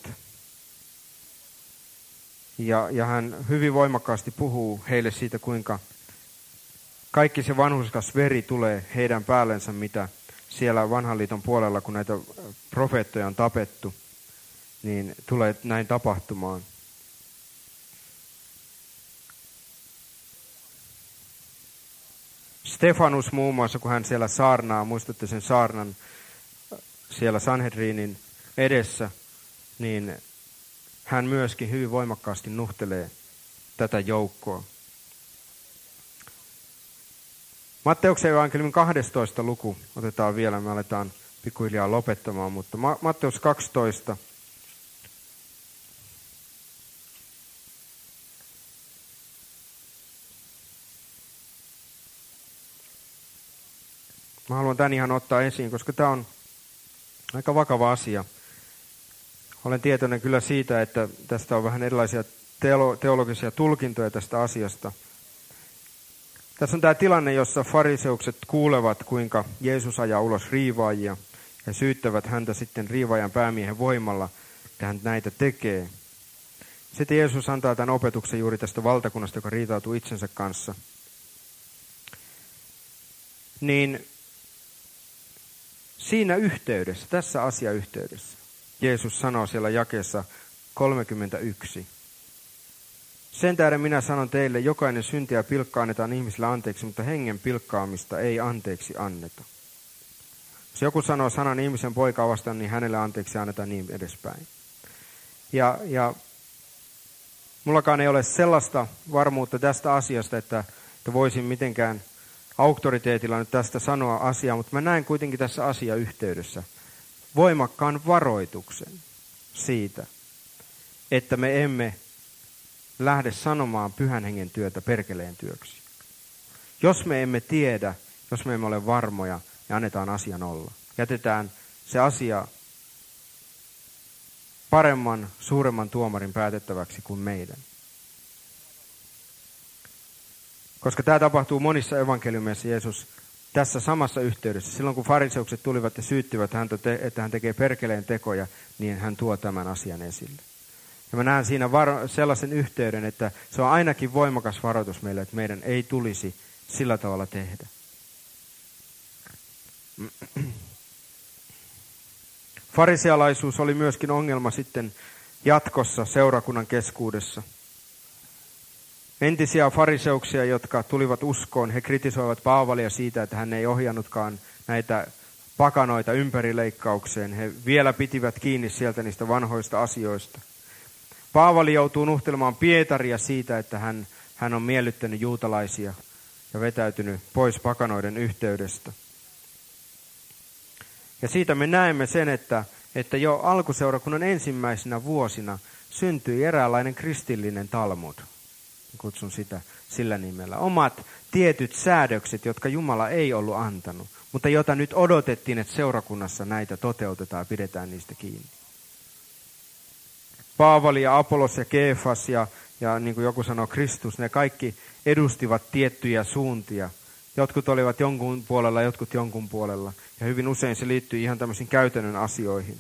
Ja, ja hän hyvin voimakkaasti puhuu heille siitä, kuinka kaikki se vanhurskas veri tulee heidän päällensä, mitä siellä vanhan liiton puolella, kun näitä profeettoja on tapettu, niin tulee näin tapahtumaan. Stefanus muun muassa, kun hän siellä saarnaa, muistatte sen saarnan siellä Sanhedrinin edessä, niin hän myöskin hyvin voimakkaasti nuhtelee tätä joukkoa. Matteuksen evankeliumin kahdestoista luku otetaan vielä, me aletaan pikkuhiljaa lopettamaan, mutta Matteus kaksitoista. Mä haluan tämän ihan ottaa esiin, koska tämä on aika vakava asia. Olen tietoinen kyllä siitä, että tästä on vähän erilaisia teolo- teologisia tulkintoja tästä asiasta. Tässä on tämä tilanne, jossa fariseukset kuulevat, kuinka Jeesus ajaa ulos riivaajia ja syyttävät häntä sitten riivaajan päämiehen voimalla, että hän näitä tekee. Sitten Jeesus antaa tämän opetuksen juuri tästä valtakunnasta, joka riitautuu itsensä kanssa. Niin siinä yhteydessä, tässä asiayhteydessä, Jeesus sanoo siellä jakeessa kolmekymmentäyksi. Sen tähden minä sanon teille, jokainen synti ja pilkka annetaan ihmisille anteeksi, mutta hengen pilkkaamista ei anteeksi anneta. Jos joku sanoo sanan ihmisen poikaa vastaan, niin hänelle anteeksi annetaan niin edespäin. Ja, ja mullakaan ei ole sellaista varmuutta tästä asiasta, että, että voisin mitenkään auktoriteetilla nyt tästä sanoa asiaa, mutta mä näen kuitenkin tässä asiayhteydessä voimakkaan varoituksen siitä, että me emme lähde sanomaan pyhän hengen työtä perkeleen työksi. Jos me emme tiedä, jos me emme ole varmoja, niin annetaan asian olla. Jätetään se asia paremman, suuremman tuomarin päätettäväksi kuin meidän. Koska tämä tapahtuu monissa evankeliumeissa, Jeesus tässä samassa yhteydessä. Silloin kun fariseukset tulivat ja syyttivät häntä, että hän tekee perkeleen tekoja, niin hän tuo tämän asian esille. Ja mä näen siinä varo- sellaisen yhteyden, että se on ainakin voimakas varoitus meille, että meidän ei tulisi sillä tavalla tehdä. Farisealaisuus oli myöskin ongelma sitten jatkossa seurakunnan keskuudessa. Entisiä fariseuksia, jotka tulivat uskoon, he kritisoivat Paavalia siitä, että hän ei ohjannutkaan näitä pakanoita ympärileikkaukseen. He vielä pitivät kiinni sieltä niistä vanhoista asioista. Paavali joutuu nuhtelemaan Pietaria siitä, että hän, hän on miellyttänyt juutalaisia ja vetäytynyt pois pakanoiden yhteydestä. Ja siitä me näemme sen, että, että jo alkuseurakunnan ensimmäisinä vuosina syntyi eräänlainen kristillinen Talmud. Kutsun sitä sillä nimellä. Omat tietyt säädökset, jotka Jumala ei ollut antanut, mutta jota nyt odotettiin, että seurakunnassa näitä toteutetaan ja pidetään niistä kiinni. Paavali ja Apollos ja Keefas ja, ja niin kuin joku sanoo Kristus, ne kaikki edustivat tiettyjä suuntia. Jotkut olivat jonkun puolella, jotkut jonkun puolella. Ja hyvin usein se liittyy ihan tämmöisiin käytännön asioihin.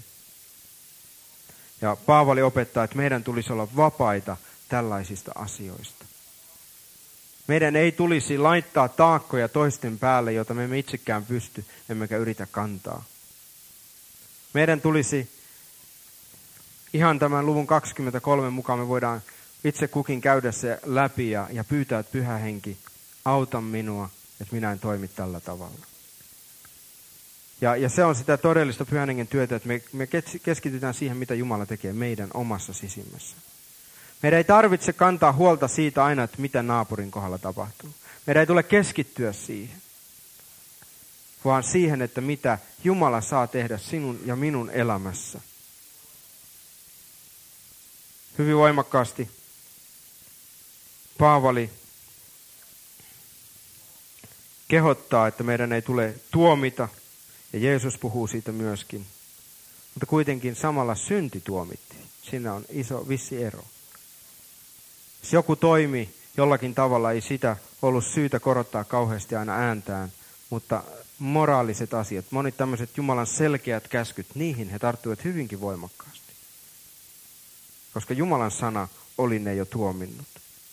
Ja Paavali opettaa, että meidän tulisi olla vapaita tällaisista asioista. Meidän ei tulisi laittaa taakkoja toisten päälle, jota me emme itsekään pysty, emmekä yritä kantaa. Meidän tulisi, ihan tämän luvun kaksikymmentäkolme mukaan me voidaan itse kukin käydä se läpi ja, ja pyytää, että Pyhä Henki, auta minua, että minä en toimi tällä tavalla. Ja, ja se on sitä todellista Pyhän Hengen työtä, että me, me keskitytään siihen, mitä Jumala tekee meidän omassa sisimmässä. Meidän ei tarvitse kantaa huolta siitä aina, että mitä naapurin kohdalla tapahtuu. Meidän ei tule keskittyä siihen, vaan siihen, että mitä Jumala saa tehdä sinun ja minun elämässä. Hyvin voimakkaasti Paavali kehottaa, että meidän ei tule tuomita, ja Jeesus puhuu siitä myöskin. Mutta kuitenkin samalla synti tuomittiin. Siinä on iso vissi ero. Jos joku toimi jollakin tavalla, ei sitä ollut syytä korottaa kauheasti aina ääntään, mutta moraaliset asiat, monet tämmöiset Jumalan selkeät käskyt, niihin he tarttuivat hyvinkin voimakkaasti. Koska Jumalan sana oli ne jo tuominnut.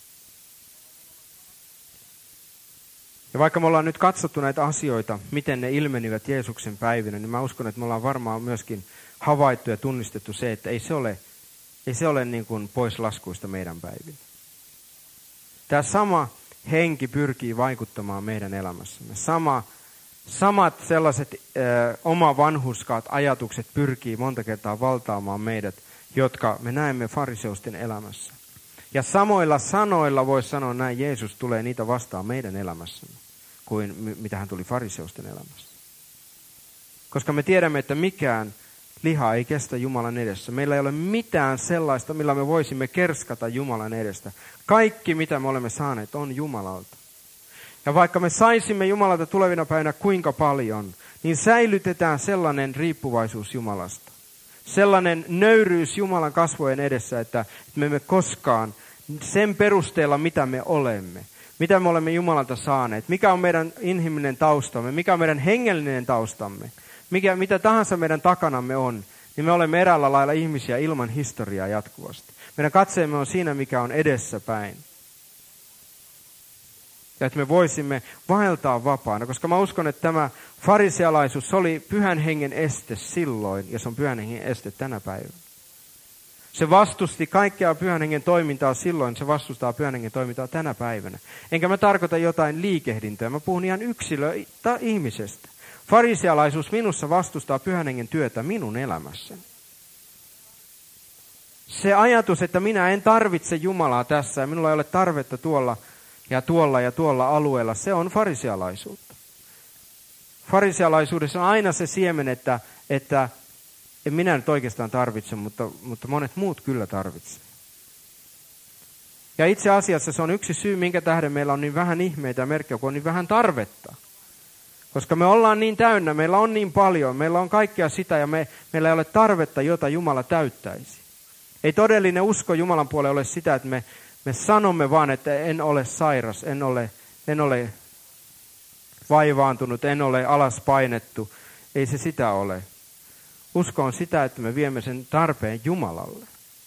Ja vaikka me ollaan nyt katsottu näitä asioita, miten ne ilmenivät Jeesuksen päivinä, niin mä uskon, että me ollaan varmaan myöskin havaittu ja tunnistettu se, että ei se ole, ei se ole niin kuin pois laskuista meidän päivinä. Tämä sama henki pyrkii vaikuttamaan meidän elämässämme. Sama, samat sellaiset ö, oma vanhurskaat ajatukset pyrkii monta kertaa valtaamaan meidät, jotka me näemme fariseusten elämässä. Ja samoilla sanoilla voisi sanoa näin, Jeesus tulee niitä vastaan meidän elämässämme, kuin mitä hän tuli fariseusten elämässä. Koska me tiedämme, että mikään liha ei kestä Jumalan edessä. Meillä ei ole mitään sellaista, millä me voisimme kerskata Jumalan edestä. Kaikki, mitä me olemme saaneet, on Jumalalta. Ja vaikka me saisimme Jumalalta tulevina päivinä kuinka paljon, niin säilytetään sellainen riippuvaisuus Jumalasta. Sellainen nöyryys Jumalan kasvojen edessä, että me emme koskaan sen perusteella, mitä me olemme, mitä me olemme Jumalalta saaneet, mikä on meidän inhimillinen taustamme, mikä on meidän hengellinen taustamme, mikä, mitä tahansa meidän takanamme on, niin me olemme eräällä lailla ihmisiä ilman historiaa jatkuvasti. Meidän katseemme on siinä, mikä on edessäpäin. Ja että me voisimme vaeltaa vapaana, koska mä uskon, että tämä farisealaisuus oli Pyhän Hengen este silloin, ja se on Pyhän Hengen este tänä päivänä. Se vastusti kaikkea Pyhän Hengen toimintaa silloin, se vastustaa Pyhän Hengen toimintaa tänä päivänä. Enkä mä tarkoita jotain liikehdintöä, mä puhun ihan yksilö ihmisestä. Farisealaisuus minussa vastustaa Pyhän Hengen työtä minun elämässäni. Se ajatus, että minä en tarvitse Jumalaa tässä ja minulla ei ole tarvetta tuolla ja tuolla ja tuolla alueella, se on farisealaisuutta. Farisealaisuudessa on aina se siemen, että, että en minä nyt oikeastaan tarvitse, mutta, mutta monet muut kyllä tarvitsevat. Ja itse asiassa se on yksi syy, minkä tähden meillä on niin vähän ihmeitä ja merkkejä, kun on niin vähän tarvetta. Koska me ollaan niin täynnä, meillä on niin paljon, meillä on kaikkea sitä ja me, meillä ei ole tarvetta, jota Jumala täyttäisi. Ei todellinen usko Jumalan puolelle ole sitä, että me, me sanomme vaan, että en ole sairas, en ole, en ole vaivaantunut, en ole alas painettu. Ei se sitä ole. Usko on sitä, että me viemme sen tarpeen Jumalalle.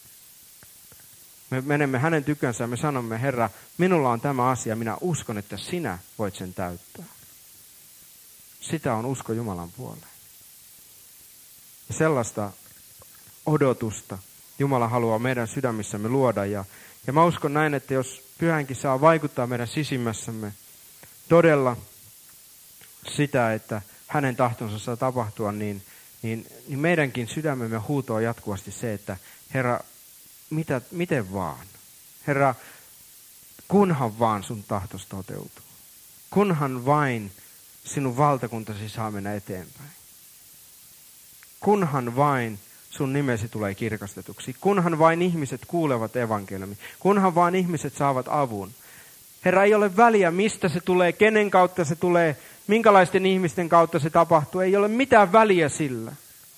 Me menemme hänen tykönsä ja me sanomme, Herra, minulla on tämä asia, minä uskon, että sinä voit sen täyttää. Sitä on usko Jumalan puoleen. Ja sellaista odotusta Jumala haluaa meidän sydämissämme luoda. Ja, ja mä uskon näin, että jos Pyhänkin saa vaikuttaa meidän sisimmässämme todella sitä, että hänen tahtonsa saa tapahtua, niin, niin, niin meidänkin sydämemme huuto on jatkuvasti se, että Herra, mitä, miten vaan. Herra, kunhan vaan sun tahtos toteutuu. Kunhan vain sinun valtakuntasi saa mennä eteenpäin. Kunhan vain sun nimesi tulee kirkastetuksi. Kunhan vain ihmiset kuulevat evankeliumin. Kunhan vain ihmiset saavat avun. Herra, ei ole väliä, mistä se tulee, kenen kautta se tulee, minkälaisten ihmisten kautta se tapahtuu. Ei ole mitään väliä sillä.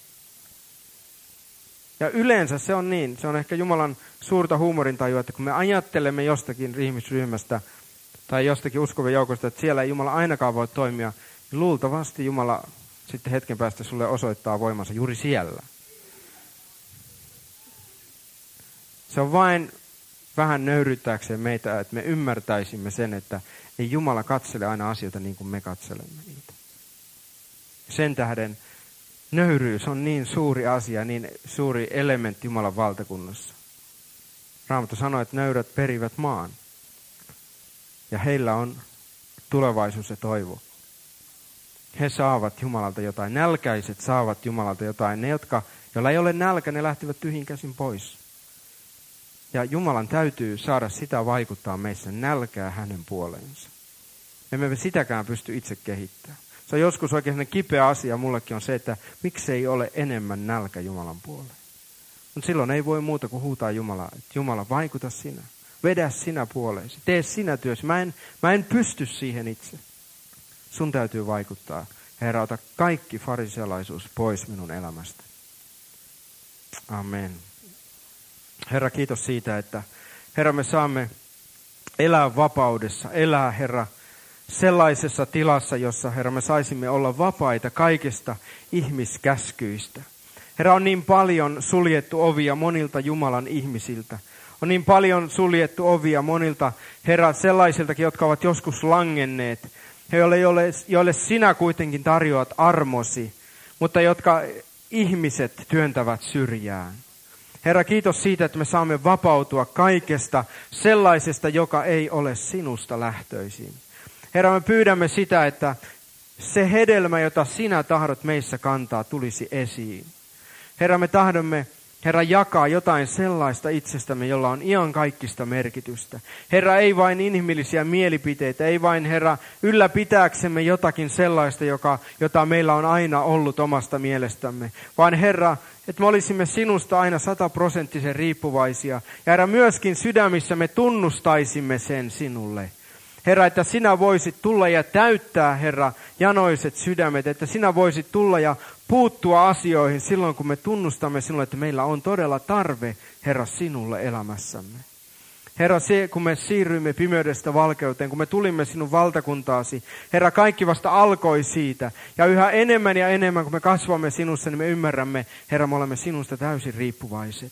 Ja yleensä se on niin, se on ehkä Jumalan suurta huumorintajua, että kun me ajattelemme jostakin ihmisryhmästä tai jostakin uskovien joukosta, että siellä ei Jumala ainakaan voi toimia, niin luultavasti Jumala sitten hetken päästä sulle osoittaa voimansa juuri siellä. Se on vain vähän nöyryttääkseen meitä, että me ymmärtäisimme sen, että ei Jumala katsele aina asioita niin kuin me katselemme niitä. Sen tähden nöyryys on niin suuri asia, niin suuri elementti Jumalan valtakunnassa. Raamattu sanoo, että nöyrät perivät maan. Ja heillä on tulevaisuus ja toivo. He saavat Jumalalta jotain. Nälkäiset saavat Jumalalta jotain. Ne, jotka, joilla ei ole nälkä, ne lähtivät tyhjin käsin pois. Ja Jumalan täytyy saada sitä vaikuttaa meissä nälkää hänen puoleensa. Emme me sitäkään pysty itse kehittämään. Se on joskus oikein kipeä asia mullekin on se, että miksei ole enemmän nälkä Jumalan puoleen. Mutta silloin ei voi muuta kuin huutaa Jumalaa, että Jumala, vaikuta sinä. Vedä sinä puoleesi. Tee sinä työsi. Mä en, mä en pysty siihen itse. Sun täytyy vaikuttaa. Herra, ota kaikki farisealaisuus pois minun elämästä. Amen. Herra, kiitos siitä, että Herra, me saamme elää vapaudessa. Elää, Herra, sellaisessa tilassa, jossa, Herra, me saisimme olla vapaita kaikista ihmiskäskyistä. Herra, on niin paljon suljettu ovia monilta Jumalan ihmisiltä. On niin paljon suljettu ovia monilta, Herra, sellaisiltakin, jotka ovat joskus langenneet. He, joille, joille sinä kuitenkin tarjoat armosi, mutta jotka ihmiset työntävät syrjään. Herra, kiitos siitä, että me saamme vapautua kaikesta sellaisesta, joka ei ole sinusta lähtöisin. Herra, me pyydämme sitä, että se hedelmä, jota sinä tahdot meissä kantaa, tulisi esiin. Herra, me tahdomme, Herra, jakaa jotain sellaista itsestämme, jolla on iankaikkista merkitystä. Herra, ei vain inhimillisiä mielipiteitä, ei vain, Herra, ylläpitääksemme jotakin sellaista, joka, jota meillä on aina ollut omasta mielestämme. Vaan, Herra, että me olisimme sinusta aina sataprosenttisen riippuvaisia. Ja, Herra, myöskin sydämissä me tunnustaisimme sen sinulle. Herra, että sinä voisit tulla ja täyttää, Herra, janoiset sydämet, että sinä voisit tulla ja puuttua asioihin silloin, kun me tunnustamme sinulle, että meillä on todella tarve, Herra, sinulle elämässämme. Herra, se, kun me siirryimme pimeydestä valkeuteen, kun me tulimme sinun valtakuntaasi, Herra, kaikki vasta alkoi siitä. Ja yhä enemmän ja enemmän, kun me kasvamme sinussa, niin me ymmärrämme, Herra, me olemme sinusta täysin riippuvaiset.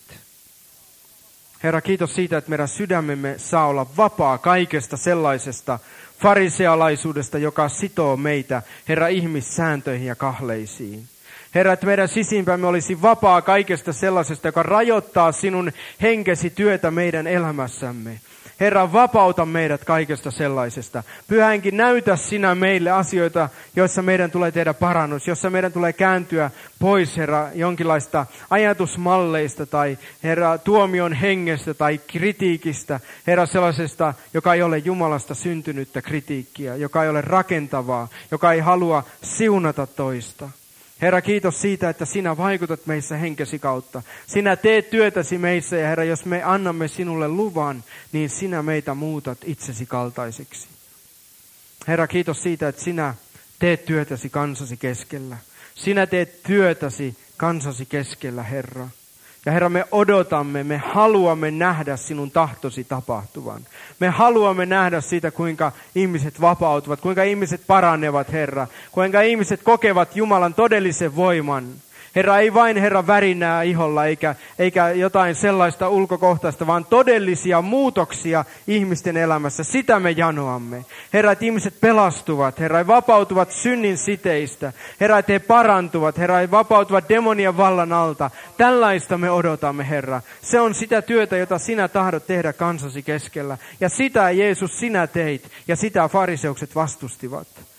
Herra, kiitos siitä, että meidän sydämemme saa olla vapaa kaikesta sellaisesta farisealaisuudesta, joka sitoo meitä, Herra, ihmissääntöihin ja kahleisiin. Herra, että meidän sisimpämme olisi vapaa kaikesta sellaisesta, joka rajoittaa sinun henkesi työtä meidän elämässämme. Herra, vapauta meidät kaikesta sellaisesta. Pyhänkin, näytä sinä meille asioita, joissa meidän tulee tehdä parannus, jossa meidän tulee kääntyä pois, Herra, jonkinlaista ajatusmalleista tai, Herra, tuomion hengestä tai kritiikistä. Herra, sellaisesta, joka ei ole Jumalasta syntynyttä kritiikkiä, joka ei ole rakentavaa, joka ei halua siunata toista. Herra, kiitos siitä, että sinä vaikutat meissä henkesi kautta. Sinä teet työtäsi meissä ja, Herra, jos me annamme sinulle luvan, niin sinä meitä muutat itsesi kaltaiseksi. Herra, kiitos siitä, että sinä teet työtäsi kansasi keskellä. Sinä teet työtäsi kansasi keskellä, Herra. Ja Herra, me odotamme, me haluamme nähdä sinun tahtosi tapahtuvan. Me haluamme nähdä siitä, kuinka ihmiset vapautuvat, kuinka ihmiset paranevat, Herra. Kuinka ihmiset kokevat Jumalan todellisen voiman. Herra, ei vain, Herra, värinää iholla eikä, eikä jotain sellaista ulkokohtaista, vaan todellisia muutoksia ihmisten elämässä. Sitä me janoamme. Herra, että ihmiset pelastuvat. Herra, että vapautuvat synnin siteistä. Herra, että he parantuvat. Herra, että vapautuvat demonien vallan alta. Tällaista me odotamme, Herra. Se on sitä työtä, jota sinä tahdot tehdä kansasi keskellä. Ja sitä, Jeesus, sinä teit. Ja sitä fariseukset vastustivat.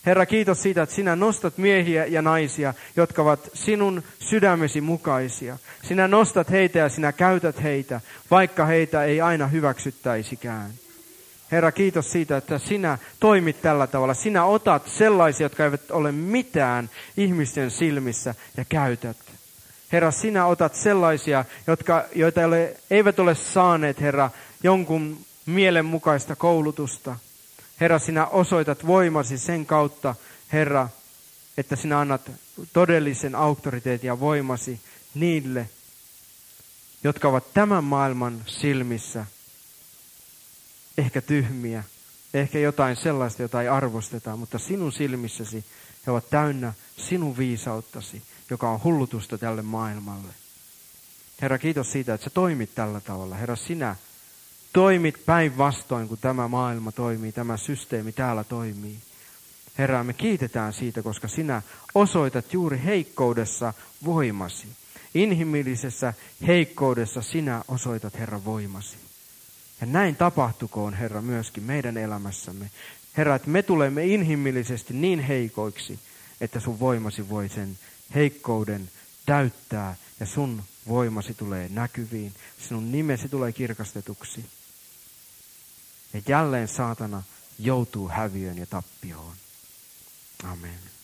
Herra, kiitos siitä, että sinä nostat miehiä ja naisia, jotka ovat sinun sydämesi mukaisia. Sinä nostat heitä ja sinä käytät heitä, vaikka heitä ei aina hyväksyttäisikään. Herra, kiitos siitä, että sinä toimit tällä tavalla. Sinä otat sellaisia, jotka eivät ole mitään ihmisten silmissä ja käytät. Herra, sinä otat sellaisia, jotka, joita ole, eivät ole saaneet, Herra, jonkun mielenmukaista koulutusta. Herra, sinä osoitat voimasi sen kautta, Herra, että sinä annat todellisen auktoriteetin ja voimasi niille, jotka ovat tämän maailman silmissä ehkä tyhmiä, ehkä jotain sellaista, jota ei arvosteta, mutta sinun silmissäsi he ovat täynnä sinun viisauttasi, joka on hullutusta tälle maailmalle. Herra, kiitos siitä, että sä toimit tällä tavalla. Herra, sinä toimit päinvastoin, kun tämä maailma toimii, tämä systeemi täällä toimii. Herra, me kiitetään siitä, koska sinä osoitat juuri heikkoudessa voimasi. Inhimillisessä heikkoudessa sinä osoitat, Herra, voimasi. Ja näin tapahtukoon, Herra, myöskin meidän elämässämme. Herra, että me tulemme inhimillisesti niin heikoiksi, että sun voimasi voi sen heikkouden täyttää ja sun voimasi tulee näkyviin. Sinun nimesi tulee kirkastetuksi. Ja jälleen saatana joutuu häviöön ja tappioon. Amen.